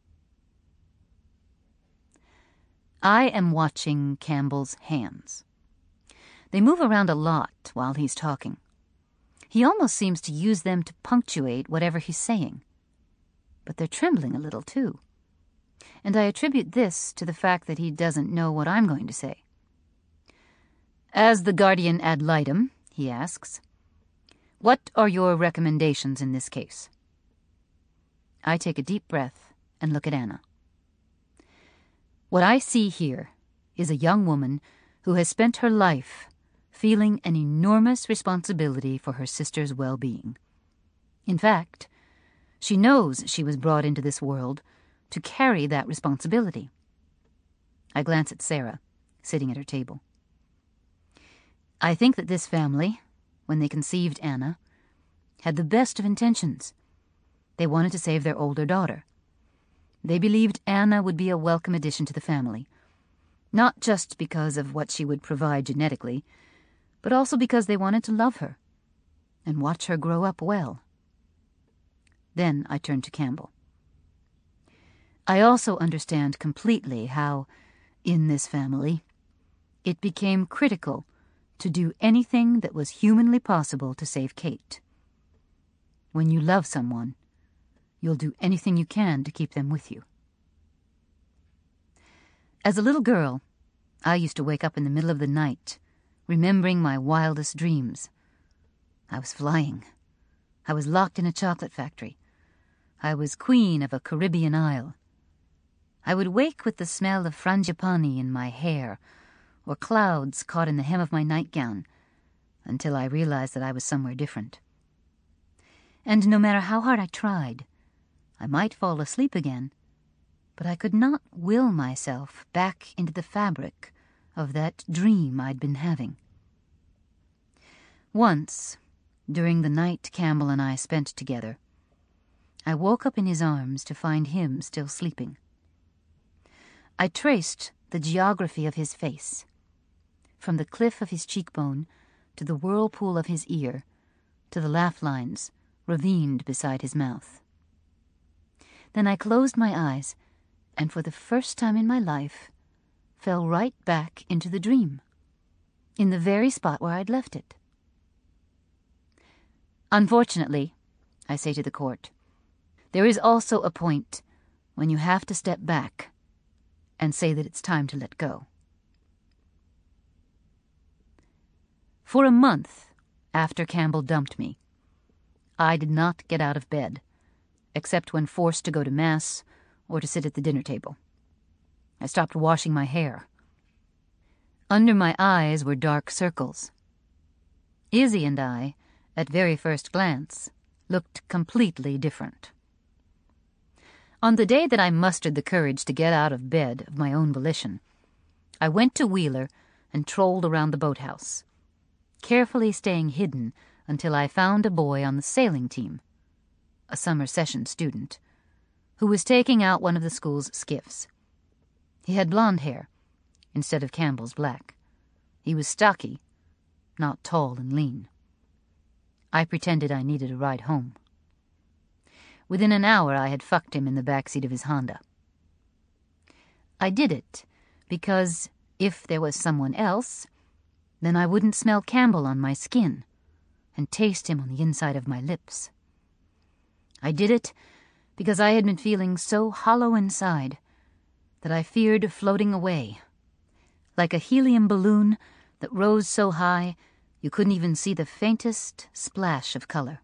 I am watching Campbell's hands. They move around a lot while he's talking. He almost seems to use them to punctuate whatever he's saying. But they're trembling a little, too. And I attribute this to the fact that he doesn't know what I'm going to say. As the guardian ad litem, he asks, what are your recommendations in this case? I take a deep breath and look at Anna. What I see here is a young woman who has spent her life feeling an enormous responsibility for her sister's well-being. In fact, she knows she was brought into this world to carry that responsibility. I glance at Sarah, sitting at her table. I think that this family, when they conceived Anna, had the best of intentions. They wanted to save their older daughter. They believed Anna would be a welcome addition to the family, not just because of what she would provide genetically, but also because they wanted to love her and watch her grow up well. Then I turned to Campbell. I also understand completely how, in this family, it became critical to do anything that was humanly possible to save Kate. When you love someone, you'll do anything you can to keep them with you. As a little girl, I used to wake up in the middle of the night, remembering my wildest dreams. I was flying. I was locked in a chocolate factory. I was queen of a Caribbean isle. I would wake with the smell of frangipani in my hair, or clouds caught in the hem of my nightgown, until I realized that I was somewhere different. And no matter how hard I tried, I might fall asleep again, but I could not will myself back into the fabric of that dream I'd been having. Once, during the night Campbell and I spent together, I woke up in his arms to find him still sleeping. I traced the geography of his face, from the cliff of his cheekbone to the whirlpool of his ear, to the laugh lines ravined beside his mouth. Then I closed my eyes, and for the first time in my life, fell right back into the dream, in the very spot where I'd left it. Unfortunately, I say to the court, there is also a point when you have to step back and say that it's time to let go. For a month after Campbell dumped me, I did not get out of bed, except when forced to go to Mass or to sit at the dinner table. I stopped washing my hair. Under my eyes were dark circles. Izzy and I, at very first glance, looked completely different. On the day that I mustered the courage to get out of bed of my own volition, I went to Wheeler and trolled around the boathouse, carefully staying hidden until I found a boy on the sailing team, a summer session student, who was taking out one of the school's skiffs. He had blonde hair instead of Campbell's black. He was stocky, not tall and lean. I pretended I needed a ride home. Within an hour I had fucked him in the backseat of his Honda. I did it because if there was someone else, then I wouldn't smell Campbell on my skin and taste him on the inside of my lips. I did it because I had been feeling so hollow inside that I feared floating away, like a helium balloon that rose so high You couldn't even see the faintest splash of color.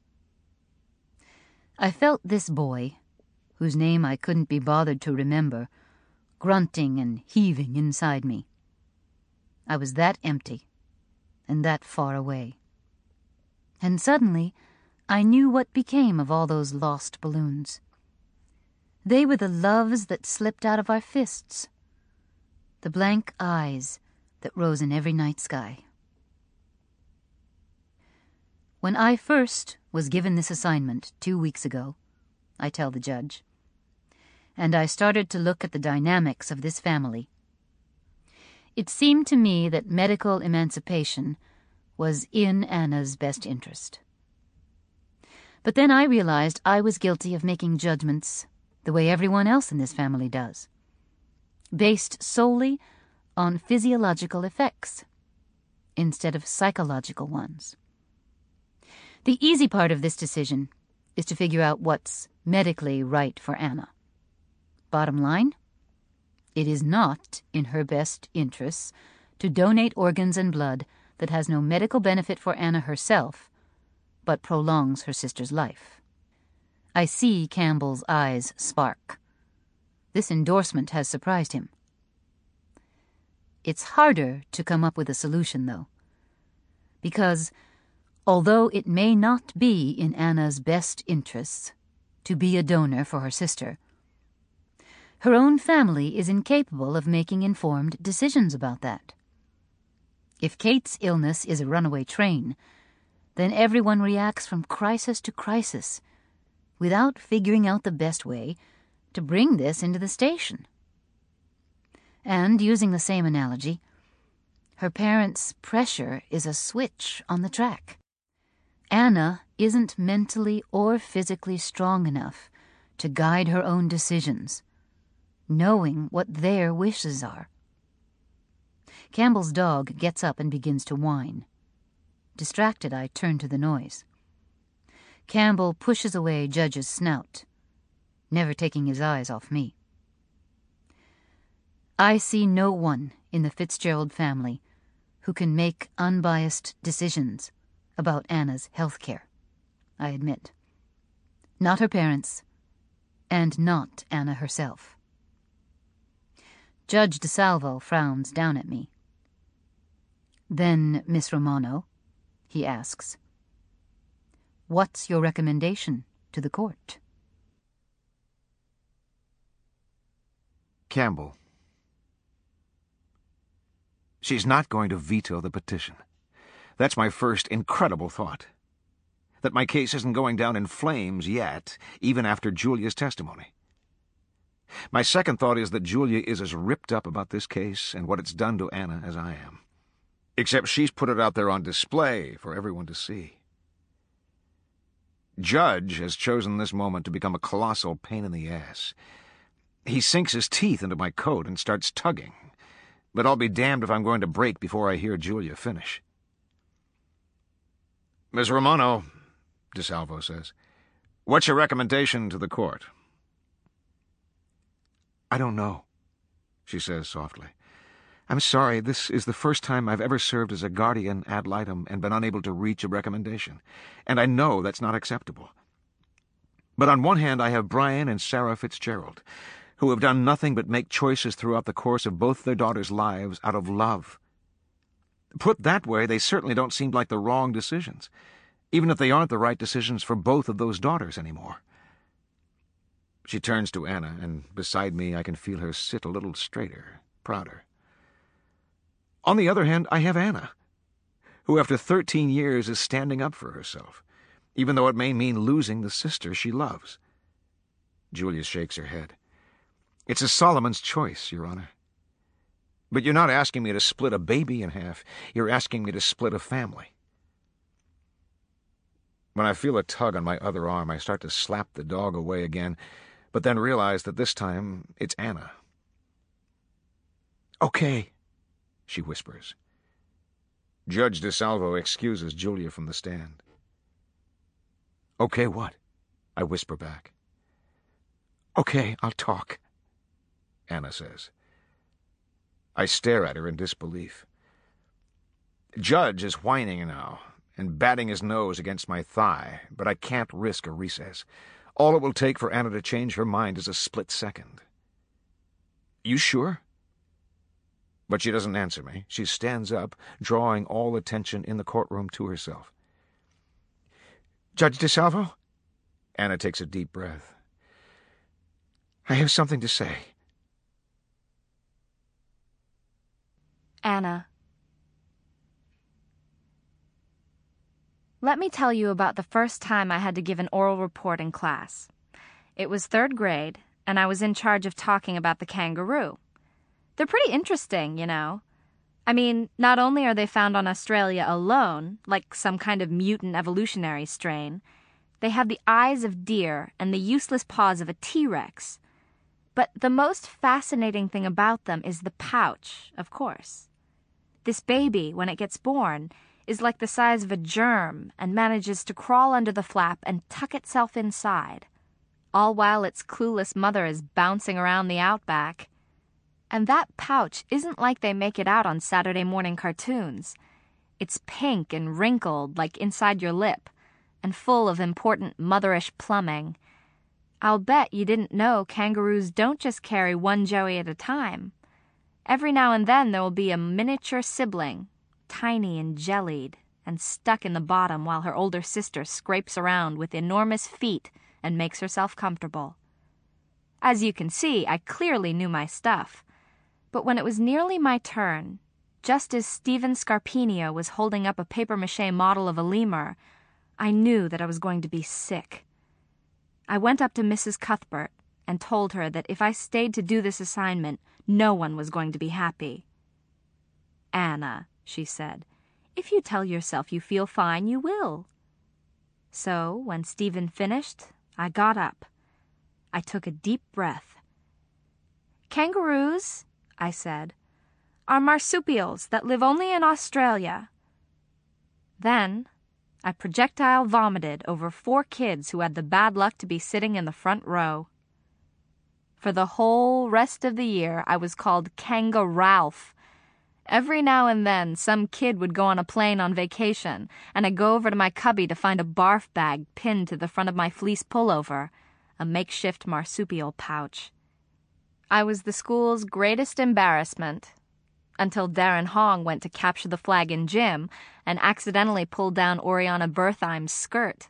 I felt this boy, whose name I couldn't be bothered to remember, grunting and heaving inside me. I was that empty, and that far away. And suddenly, I knew what became of all those lost balloons. They were the loves that slipped out of our fists, the blank eyes that rose in every night sky. When I first was given this assignment 2 weeks ago, I tell the judge, and I started to look at the dynamics of this family, it seemed to me that medical emancipation was in Anna's best interest. But then I realized I was guilty of making judgments the way everyone else in this family does, based solely on physiological effects instead of psychological ones. The easy part of this decision is to figure out what's medically right for Anna. Bottom line, it is not in her best interests to donate organs and blood that has no medical benefit for Anna herself, but prolongs her sister's life. I see Campbell's eyes spark. This endorsement has surprised him. It's harder to come up with a solution, though, because although it may not be in Anna's best interests to be a donor for her sister, her own family is incapable of making informed decisions about that. If Kate's illness is a runaway train, then everyone reacts from crisis to crisis without figuring out the best way to bring this into the station. And, using the same analogy, her parents' pressure is a switch on the track. Anna isn't mentally or physically strong enough to guide her own decisions, knowing what their wishes are. Campbell's dog gets up and begins to whine. Distracted, I turn to the noise. Campbell pushes away Judge's snout, never taking his eyes off me. I see no one in the Fitzgerald family who can make unbiased decisions about Anna's health care, I admit. Not her parents, and not Anna herself. Judge DeSalvo frowns down at me. Then, Miss Romano, he asks, what's your recommendation to the court? Campbell. She's not going to veto the petition. That's my first incredible thought. That my case isn't going down in flames yet, even after Julia's testimony. My second thought is that Julia is as ripped up about this case and what it's done to Anna as I am. Except she's put it out there on display for everyone to see. Judge has chosen this moment to become a colossal pain in the ass. He sinks his teeth into my coat and starts tugging, but I'll be damned if I'm going to break before I hear Julia finish. Ms. Romano, DeSalvo says, what's your recommendation to the court? I don't know, she says softly. I'm sorry, this is the first time I've ever served as a guardian ad litem and been unable to reach a recommendation, and I know that's not acceptable. But on one hand, I have Brian and Sarah Fitzgerald, who have done nothing but make choices throughout the course of both their daughters' lives out of love. Put that way, they certainly don't seem like the wrong decisions, even if they aren't the right decisions for both of those daughters anymore. She turns to Anna, and beside me I can feel her sit a little straighter, prouder. On the other hand, I have Anna, who after 13 years is standing up for herself, even though it may mean losing the sister she loves. Julia shakes her head. It's a Solomon's choice, Your Honor. But you're not asking me to split a baby in half. You're asking me to split a family. When I feel a tug on my other arm, I start to slap the dog away again, but then realize that this time it's Anna. Okay, she whispers. Judge DeSalvo excuses Julia from the stand. Okay, what? I whisper back. Okay, I'll talk, Anna says. I stare at her in disbelief. Judge is whining now and batting his nose against my thigh, but I can't risk a recess. All it will take for Anna to change her mind is a split second. You sure? But she doesn't answer me. She stands up, drawing all attention in the courtroom to herself. Judge DeSalvo? Anna takes a deep breath. I have something to say. Anna. Let me tell you about the first time I had to give an oral report in class. It was 3rd grade, and I was in charge of talking about the kangaroo. They're pretty interesting, you know. I mean, not only are they found on Australia alone, like some kind of mutant evolutionary strain, they have the eyes of deer and the useless paws of a T-Rex. But the most fascinating thing about them is the pouch, of course. This baby, when it gets born, is like the size of a germ and manages to crawl under the flap and tuck itself inside, all while its clueless mother is bouncing around the outback. And that pouch isn't like they make it out on Saturday morning cartoons. It's pink and wrinkled like inside your lip, and full of important motherish plumbing. I'll bet you didn't know kangaroos don't just carry one joey at a time. Every now and then there will be a miniature sibling, tiny and jellied, and stuck in the bottom while her older sister scrapes around with enormous feet and makes herself comfortable. As you can see, I clearly knew my stuff. But when it was nearly my turn, just as Stephen Scarpinio was holding up a papier-mâché model of a lemur, I knew that I was going to be sick. I went up to Mrs. Cuthbert and told her that if I stayed to do this assignment, no one was going to be happy. Anna, she said, if you tell yourself you feel fine, you will. So, when Stephen finished, I got up. I took a deep breath. Kangaroos, I said, are marsupials that live only in Australia. Then I projectile vomited over 4 kids who had the bad luck to be sitting in the front row. For the whole rest of the year, I was called Kanga Ralph. Every now and then, some kid would go on a plane on vacation, and I'd go over to my cubby to find a barf bag pinned to the front of my fleece pullover, a makeshift marsupial pouch. I was the school's greatest embarrassment, until Darren Hong went to capture the flag in gym and accidentally pulled down Oriana Bertheim's skirt.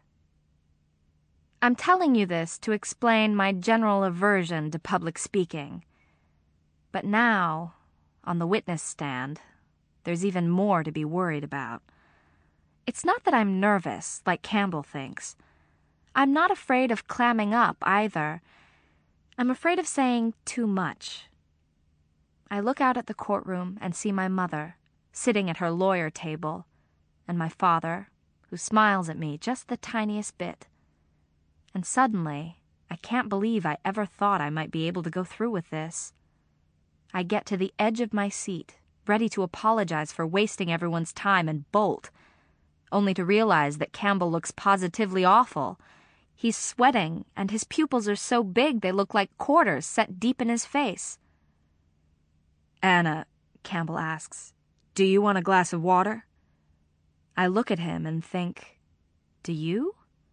I'm telling you this to explain my general aversion to public speaking. But now, on the witness stand, there's even more to be worried about. It's not that I'm nervous, like Campbell thinks. I'm not afraid of clamming up, either. I'm afraid of saying too much. I look out at the courtroom and see my mother, sitting at her lawyer table, and my father, who smiles at me just the tiniest bit. And suddenly, I can't believe I ever thought I might be able to go through with this. I get to the edge of my seat, ready to apologize for wasting everyone's time and bolt, only to realize that Campbell looks positively awful. He's sweating, and his pupils are so big they look like quarters set deep in his face. Anna, Campbell asks, do you want a glass of water? I look at him and think, do you?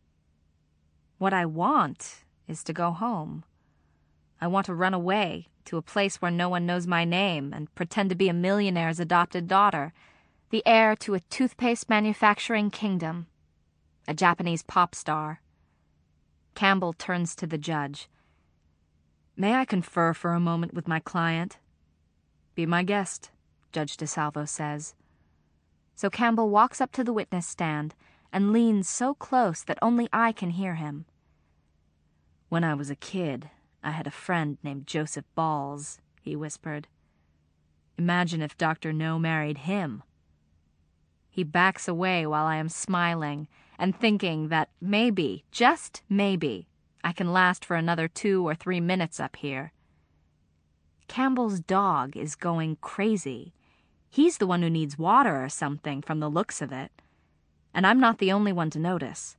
What I want is to go home. I want to run away to a place where no one knows my name and pretend to be a millionaire's adopted daughter, the heir to a toothpaste manufacturing kingdom, a Japanese pop star. Campbell turns to the judge. May I confer for a moment with my client? Be my guest, Judge DeSalvo says. So Campbell walks up to the witness stand and leans so close that only I can hear him. When I was a kid, I had a friend named Joseph Balls, he whispered. Imagine if Dr. No married him. He backs away while I am smiling and thinking that maybe, just maybe, I can last for another 2 or 3 minutes up here. Campbell's dog is going crazy. He's the one who needs water or something from the looks of it. And I'm not the only one to notice.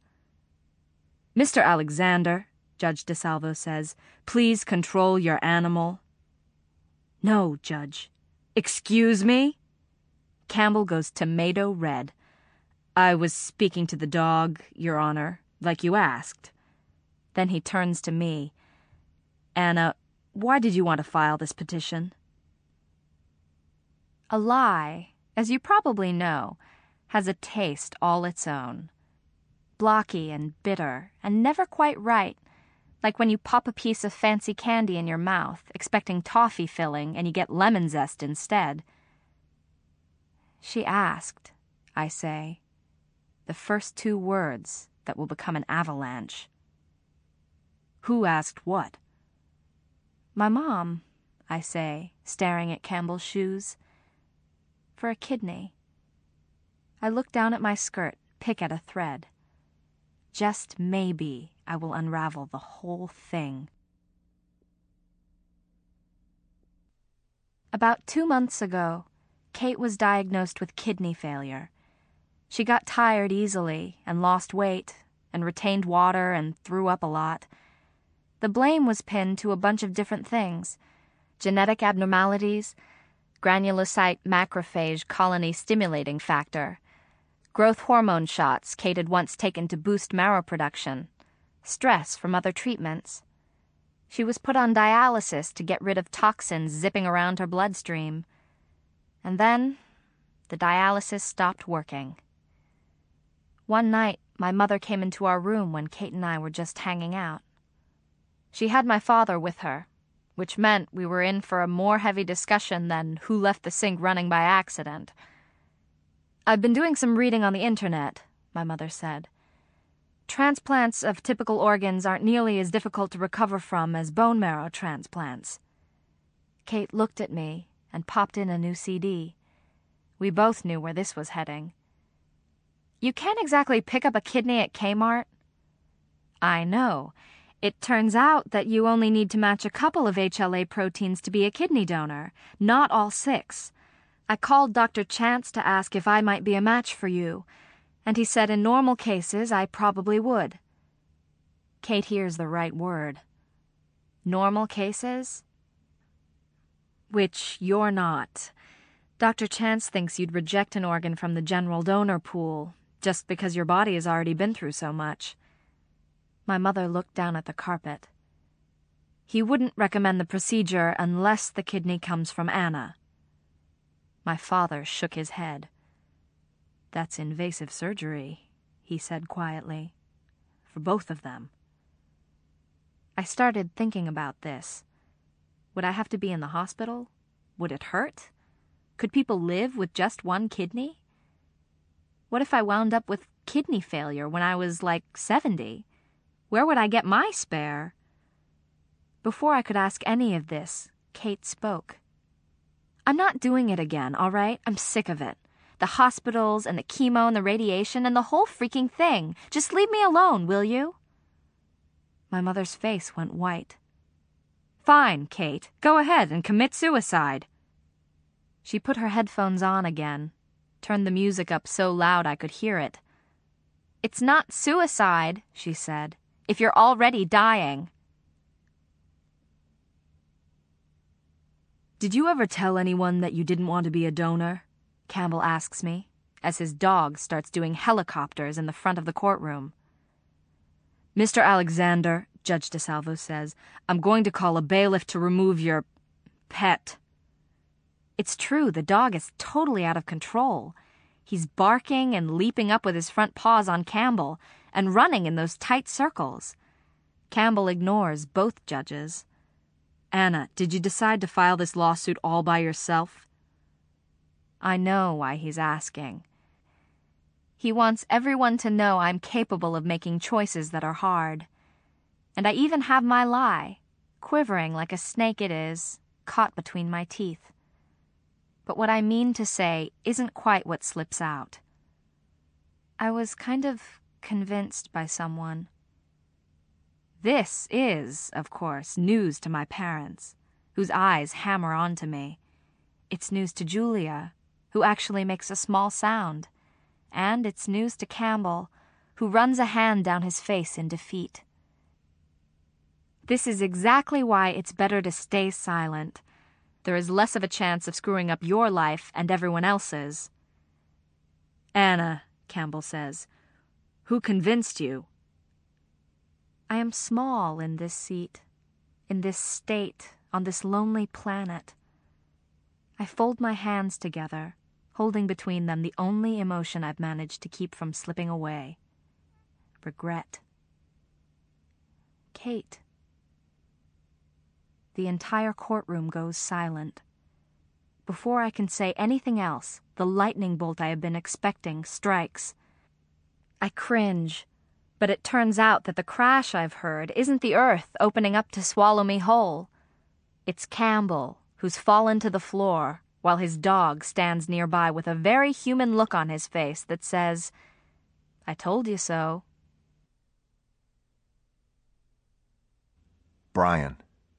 Mr. Alexander, Judge DeSalvo says, please control your animal. No, Judge. Excuse me? Campbell goes tomato red. "I was speaking to the dog, Your Honor, like you asked." Then he turns to me. "Anna, why did you want to file this petition?" A lie, as you probably know, has a taste all its own. Blocky and bitter and never quite right, like when you pop a piece of fancy candy in your mouth, expecting toffee filling, and you get lemon zest instead. "She asked," I say, the first 2 words that will become an avalanche. "Who asked what?" "My mom," I say, staring at Campbell's shoes. "For a kidney." I look down at my skirt, pick at a thread. Just maybe I will unravel the whole thing. About 2 months ago, Kate was diagnosed with kidney failure. She got tired easily and lost weight and retained water and threw up a lot. The blame was pinned to a bunch of different things: genetic abnormalities, granulocyte macrophage colony stimulating factor, growth hormone shots Kate had once taken to boost marrow production, stress from other treatments. She was put on dialysis to get rid of toxins zipping around her bloodstream. And then, the dialysis stopped working. One night, my mother came into our room when Kate and I were just hanging out. She had my father with her, which meant we were in for a more heavy discussion than who left the sink running by accident. "I've been doing some reading on the internet," my mother said. "Transplants of typical organs aren't nearly as difficult to recover from as bone marrow transplants." Kate looked at me and popped in a new CD. We both knew where this was heading. "You can't exactly pick up a kidney at Kmart." "I know. It turns out that you only need to match a couple of HLA proteins to be a kidney donor, not all 6. I called Dr. Chance to ask if I might be a match for you, and he said in normal cases I probably would." Kate hears the right word. Normal cases? Which you're not. Dr. Chance thinks you'd reject an organ from the general donor pool, just because your body has already been through so much. My mother looked down at the carpet. "He wouldn't recommend the procedure unless the kidney comes from Anna." My father shook his head. "That's invasive surgery," he said quietly. "For both of them." I started thinking about this. Would I have to be in the hospital? Would it hurt? Could people live with just one kidney? What if I wound up with kidney failure when I was like 70? Where would I get my spare? Before I could ask any of this, Kate spoke. "I'm not doing it again, all right? I'm sick of it. The hospitals and the chemo and the radiation and the whole freaking thing. Just leave me alone, will you?" My mother's face went white. "Fine, Kate. Go ahead and commit suicide." She put her headphones on again, turned the music up so loud I could hear it. "It's not suicide," she said, "if you're already dying." "Did you ever tell anyone that you didn't want to be a donor?" Campbell asks me, as his dog starts doing helicopters in the front of the courtroom. "Mr. Alexander," Judge DeSalvo says, "I'm going to call a bailiff to remove your pet." It's true, the dog is totally out of control. He's barking and leaping up with his front paws on Campbell and running in those tight circles. Campbell ignores both judges. "Anna, did you decide to file this lawsuit all by yourself?" I know why he's asking. He wants everyone to know I'm capable of making choices that are hard. And I even have my lie, quivering like a snake it is, caught between my teeth. But what I mean to say isn't quite what slips out. I was kind of convinced by someone. This is, of course, news to my parents, whose eyes hammer onto me. It's news to Julia, who actually makes a small sound. And it's news to Campbell, who runs a hand down his face in defeat. This is exactly why it's better to stay silent. There is less of a chance of screwing up your life and everyone else's. Anna, Campbell says, who convinced you? I am small in this seat, in this state, on this lonely planet. I fold my hands together, holding between them the only emotion I've managed to keep from slipping away. Regret. Kate. The entire courtroom goes silent. Before I can say anything else, the lightning bolt I have been expecting strikes. I cringe, but it turns out that the crash I've heard isn't the earth opening up to swallow me whole. It's Campbell, who's fallen to the floor, while his dog stands nearby with a very human look on his face that says, "I told you so." Brian.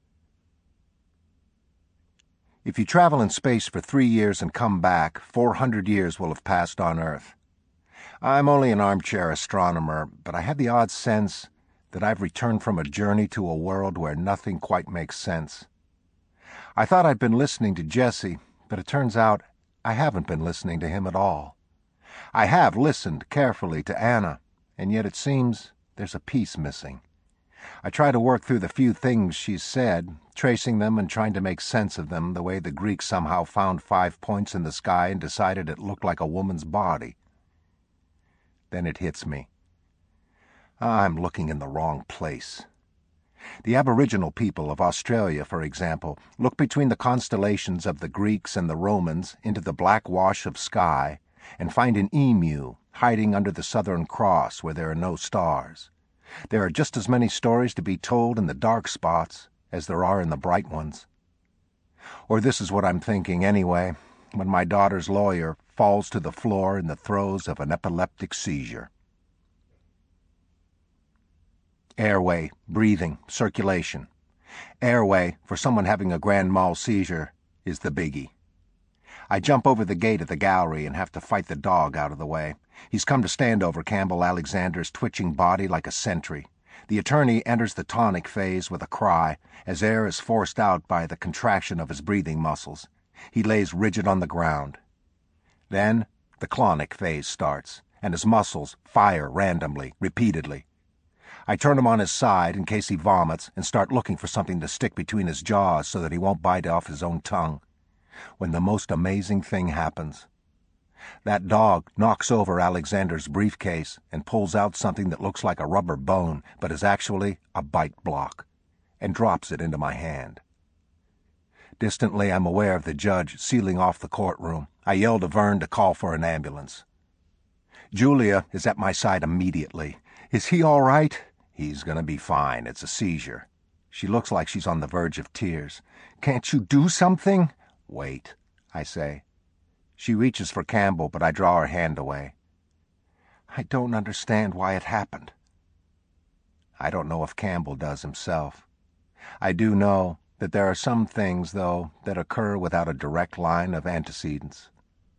If you travel in space for 3 years and come back, 400 years will have passed on Earth. I'm only an armchair astronomer, but I have the odd sense that I've returned from a journey to a world where nothing quite makes sense. I thought I'd been listening to Jesse, but it turns out I haven't been listening to him at all. I have listened carefully to Anna, and yet it seems there's a piece missing. I try to work through the few things she's said, tracing them and trying to make sense of them the way the Greeks somehow found 5 points in the sky and decided it looked like a woman's body. Then it hits me. I'm looking in the wrong place. The Aboriginal people of Australia, for example, look between the constellations of the Greeks and the Romans into the black wash of sky and find an emu hiding under the Southern Cross where there are no stars. There are just as many stories to be told in the dark spots as there are in the bright ones. Or this is what I'm thinking anyway, when my daughter's lawyer falls to the floor in the throes of an epileptic seizure. Airway, breathing, circulation. Airway, for someone having a grand mal seizure, is the biggie. I jump over the gate at the gallery and have to fight the dog out of the way. He's come to stand over Campbell Alexander's twitching body like a sentry. The attorney enters the tonic phase with a cry, as air is forced out by the contraction of his breathing muscles. He lays rigid on the ground. Then the clonic phase starts, and his muscles fire randomly, repeatedly. I turn him on his side in case he vomits and start looking for something to stick between his jaws so that he won't bite off his own tongue. When the most amazing thing happens. That dog knocks over Alexander's briefcase and pulls out something that looks like a rubber bone but is actually a bite block, and drops it into my hand. Distantly, I'm aware of the judge sealing off the courtroom. I yell to Vern to call for an ambulance. Julia is at my side immediately. "Is he all right?" "He's gonna be fine. It's a seizure." She looks like she's on the verge of tears. "Can't you do something?" "Wait," I say. She reaches for Campbell, but I draw her hand away. "I don't understand why it happened." I don't know if Campbell does himself. I do know that there are some things, though, that occur without a direct line of antecedents.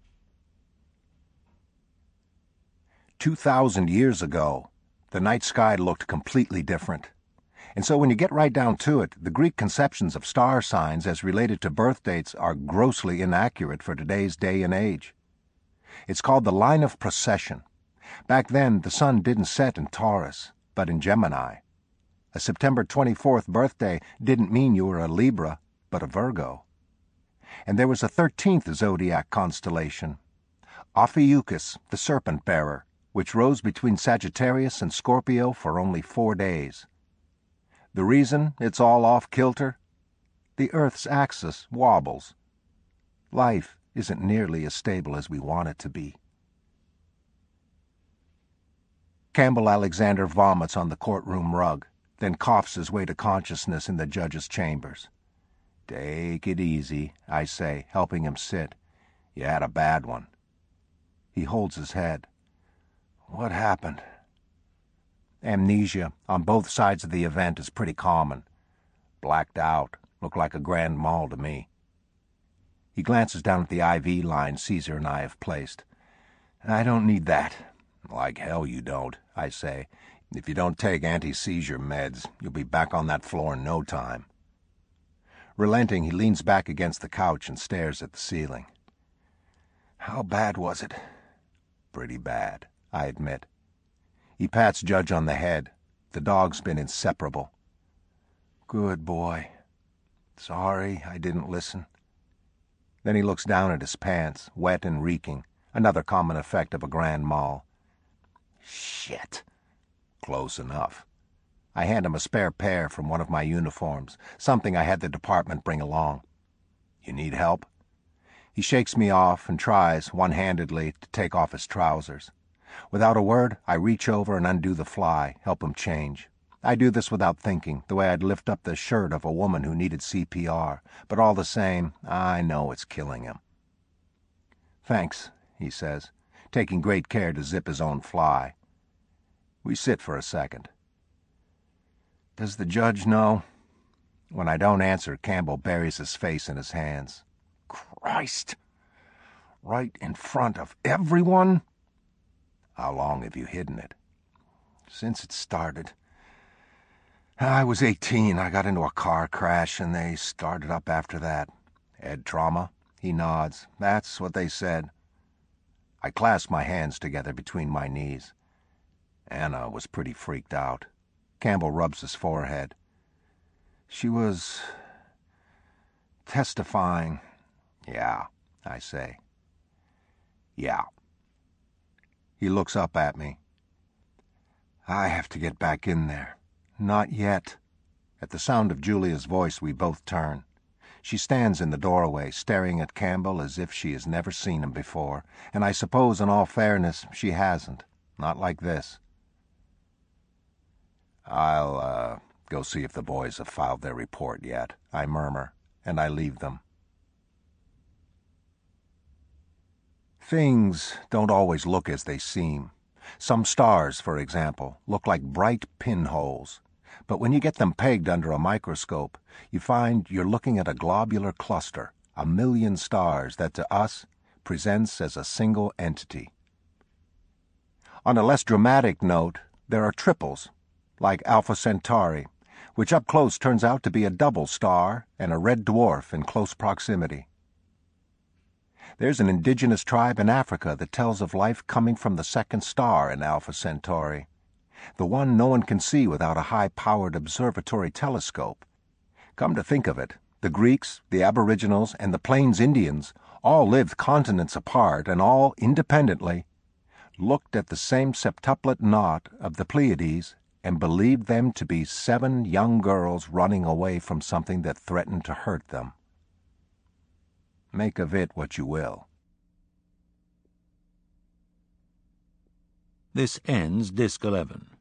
2,000 years ago, the night sky looked completely different. And so when you get right down to it, the Greek conceptions of star signs as related to birth dates are grossly inaccurate for today's day and age. It's called the line of procession. Back then, the sun didn't set in Taurus, but in Gemini. A September 24th birthday didn't mean you were a Libra, but a Virgo. And there was a 13th zodiac constellation, Ophiuchus, the serpent bearer, which rose between Sagittarius and Scorpio for only 4 days. The reason it's all off-kilter? The Earth's axis wobbles. Life isn't nearly as stable as we want it to be. Campbell Alexander vomits on the courtroom rug, then coughs his way to consciousness in the judge's chambers. "Take it easy," I say, helping him sit. "You had a bad one." He holds his head. "What happened?" Amnesia on both sides of the event is pretty common. Blacked out. Looked like a grand mal to me. He glances down at the IV line Caesar and I have placed. "I don't need that." "Like hell you don't," I say. "If you don't take anti-seizure meds, you'll be back on that floor in no time." Relenting, he leans back against the couch and stares at the ceiling. "How bad was it?" Pretty bad, I admit. He pats Judge on the head. The dog's been inseparable. Good boy. Sorry I didn't listen. Then he looks down at his pants, wet and reeking, another common effect of a Grand Mal. Shit. Close enough. I hand him a spare pair from one of my uniforms, something I had the department bring along. You need help? He shakes me off and tries, one-handedly, to take off his trousers. Without a word, I reach over and undo the fly, help him change. I do this without thinking, the way I'd lift up the shirt of a woman who needed CPR, but all the same, I know it's killing him. Thanks, he says, taking great care to zip his own fly. We sit for a second. Does the judge know? When I don't answer, Campbell buries his face in his hands. Christ! Right in front of everyone? How long have you hidden it? Since it started. I was 18. I got into a car crash, and they started up after that. Head trauma? He nods. That's what they said. I clasp my hands together between my knees. Anna was pretty freaked out. Campbell rubs his forehead. She was testifying. Yeah, I say. Yeah. He looks up at me. I have to get back in there. Not yet. At the sound of Julia's voice, we both turn. She stands in the doorway, staring at Campbell as if she has never seen him before, and I suppose, in all fairness, she hasn't. Not like this. I'll, go see if the boys have filed their report yet, I murmur, and I leave them. Things don't always look as they seem. Some stars, for example, look like bright pinholes. But when you get them pegged under a microscope, you find you're looking at a globular cluster, 1,000,000 stars that to us presents as a single entity. On a less dramatic note, there are triples, like Alpha Centauri, which up close turns out to be a double star and a red dwarf in close proximity. There's an indigenous tribe in Africa that tells of life coming from the second star in Alpha Centauri, the one no one can see without a high-powered observatory telescope. Come to think of it, the Greeks, the Aboriginals, and the Plains Indians all lived continents apart and all independently looked at the same septuplet knot of the Pleiades and believed them to be 7 young girls running away from something that threatened to hurt them. Make of it what you will. This ends Disc 11.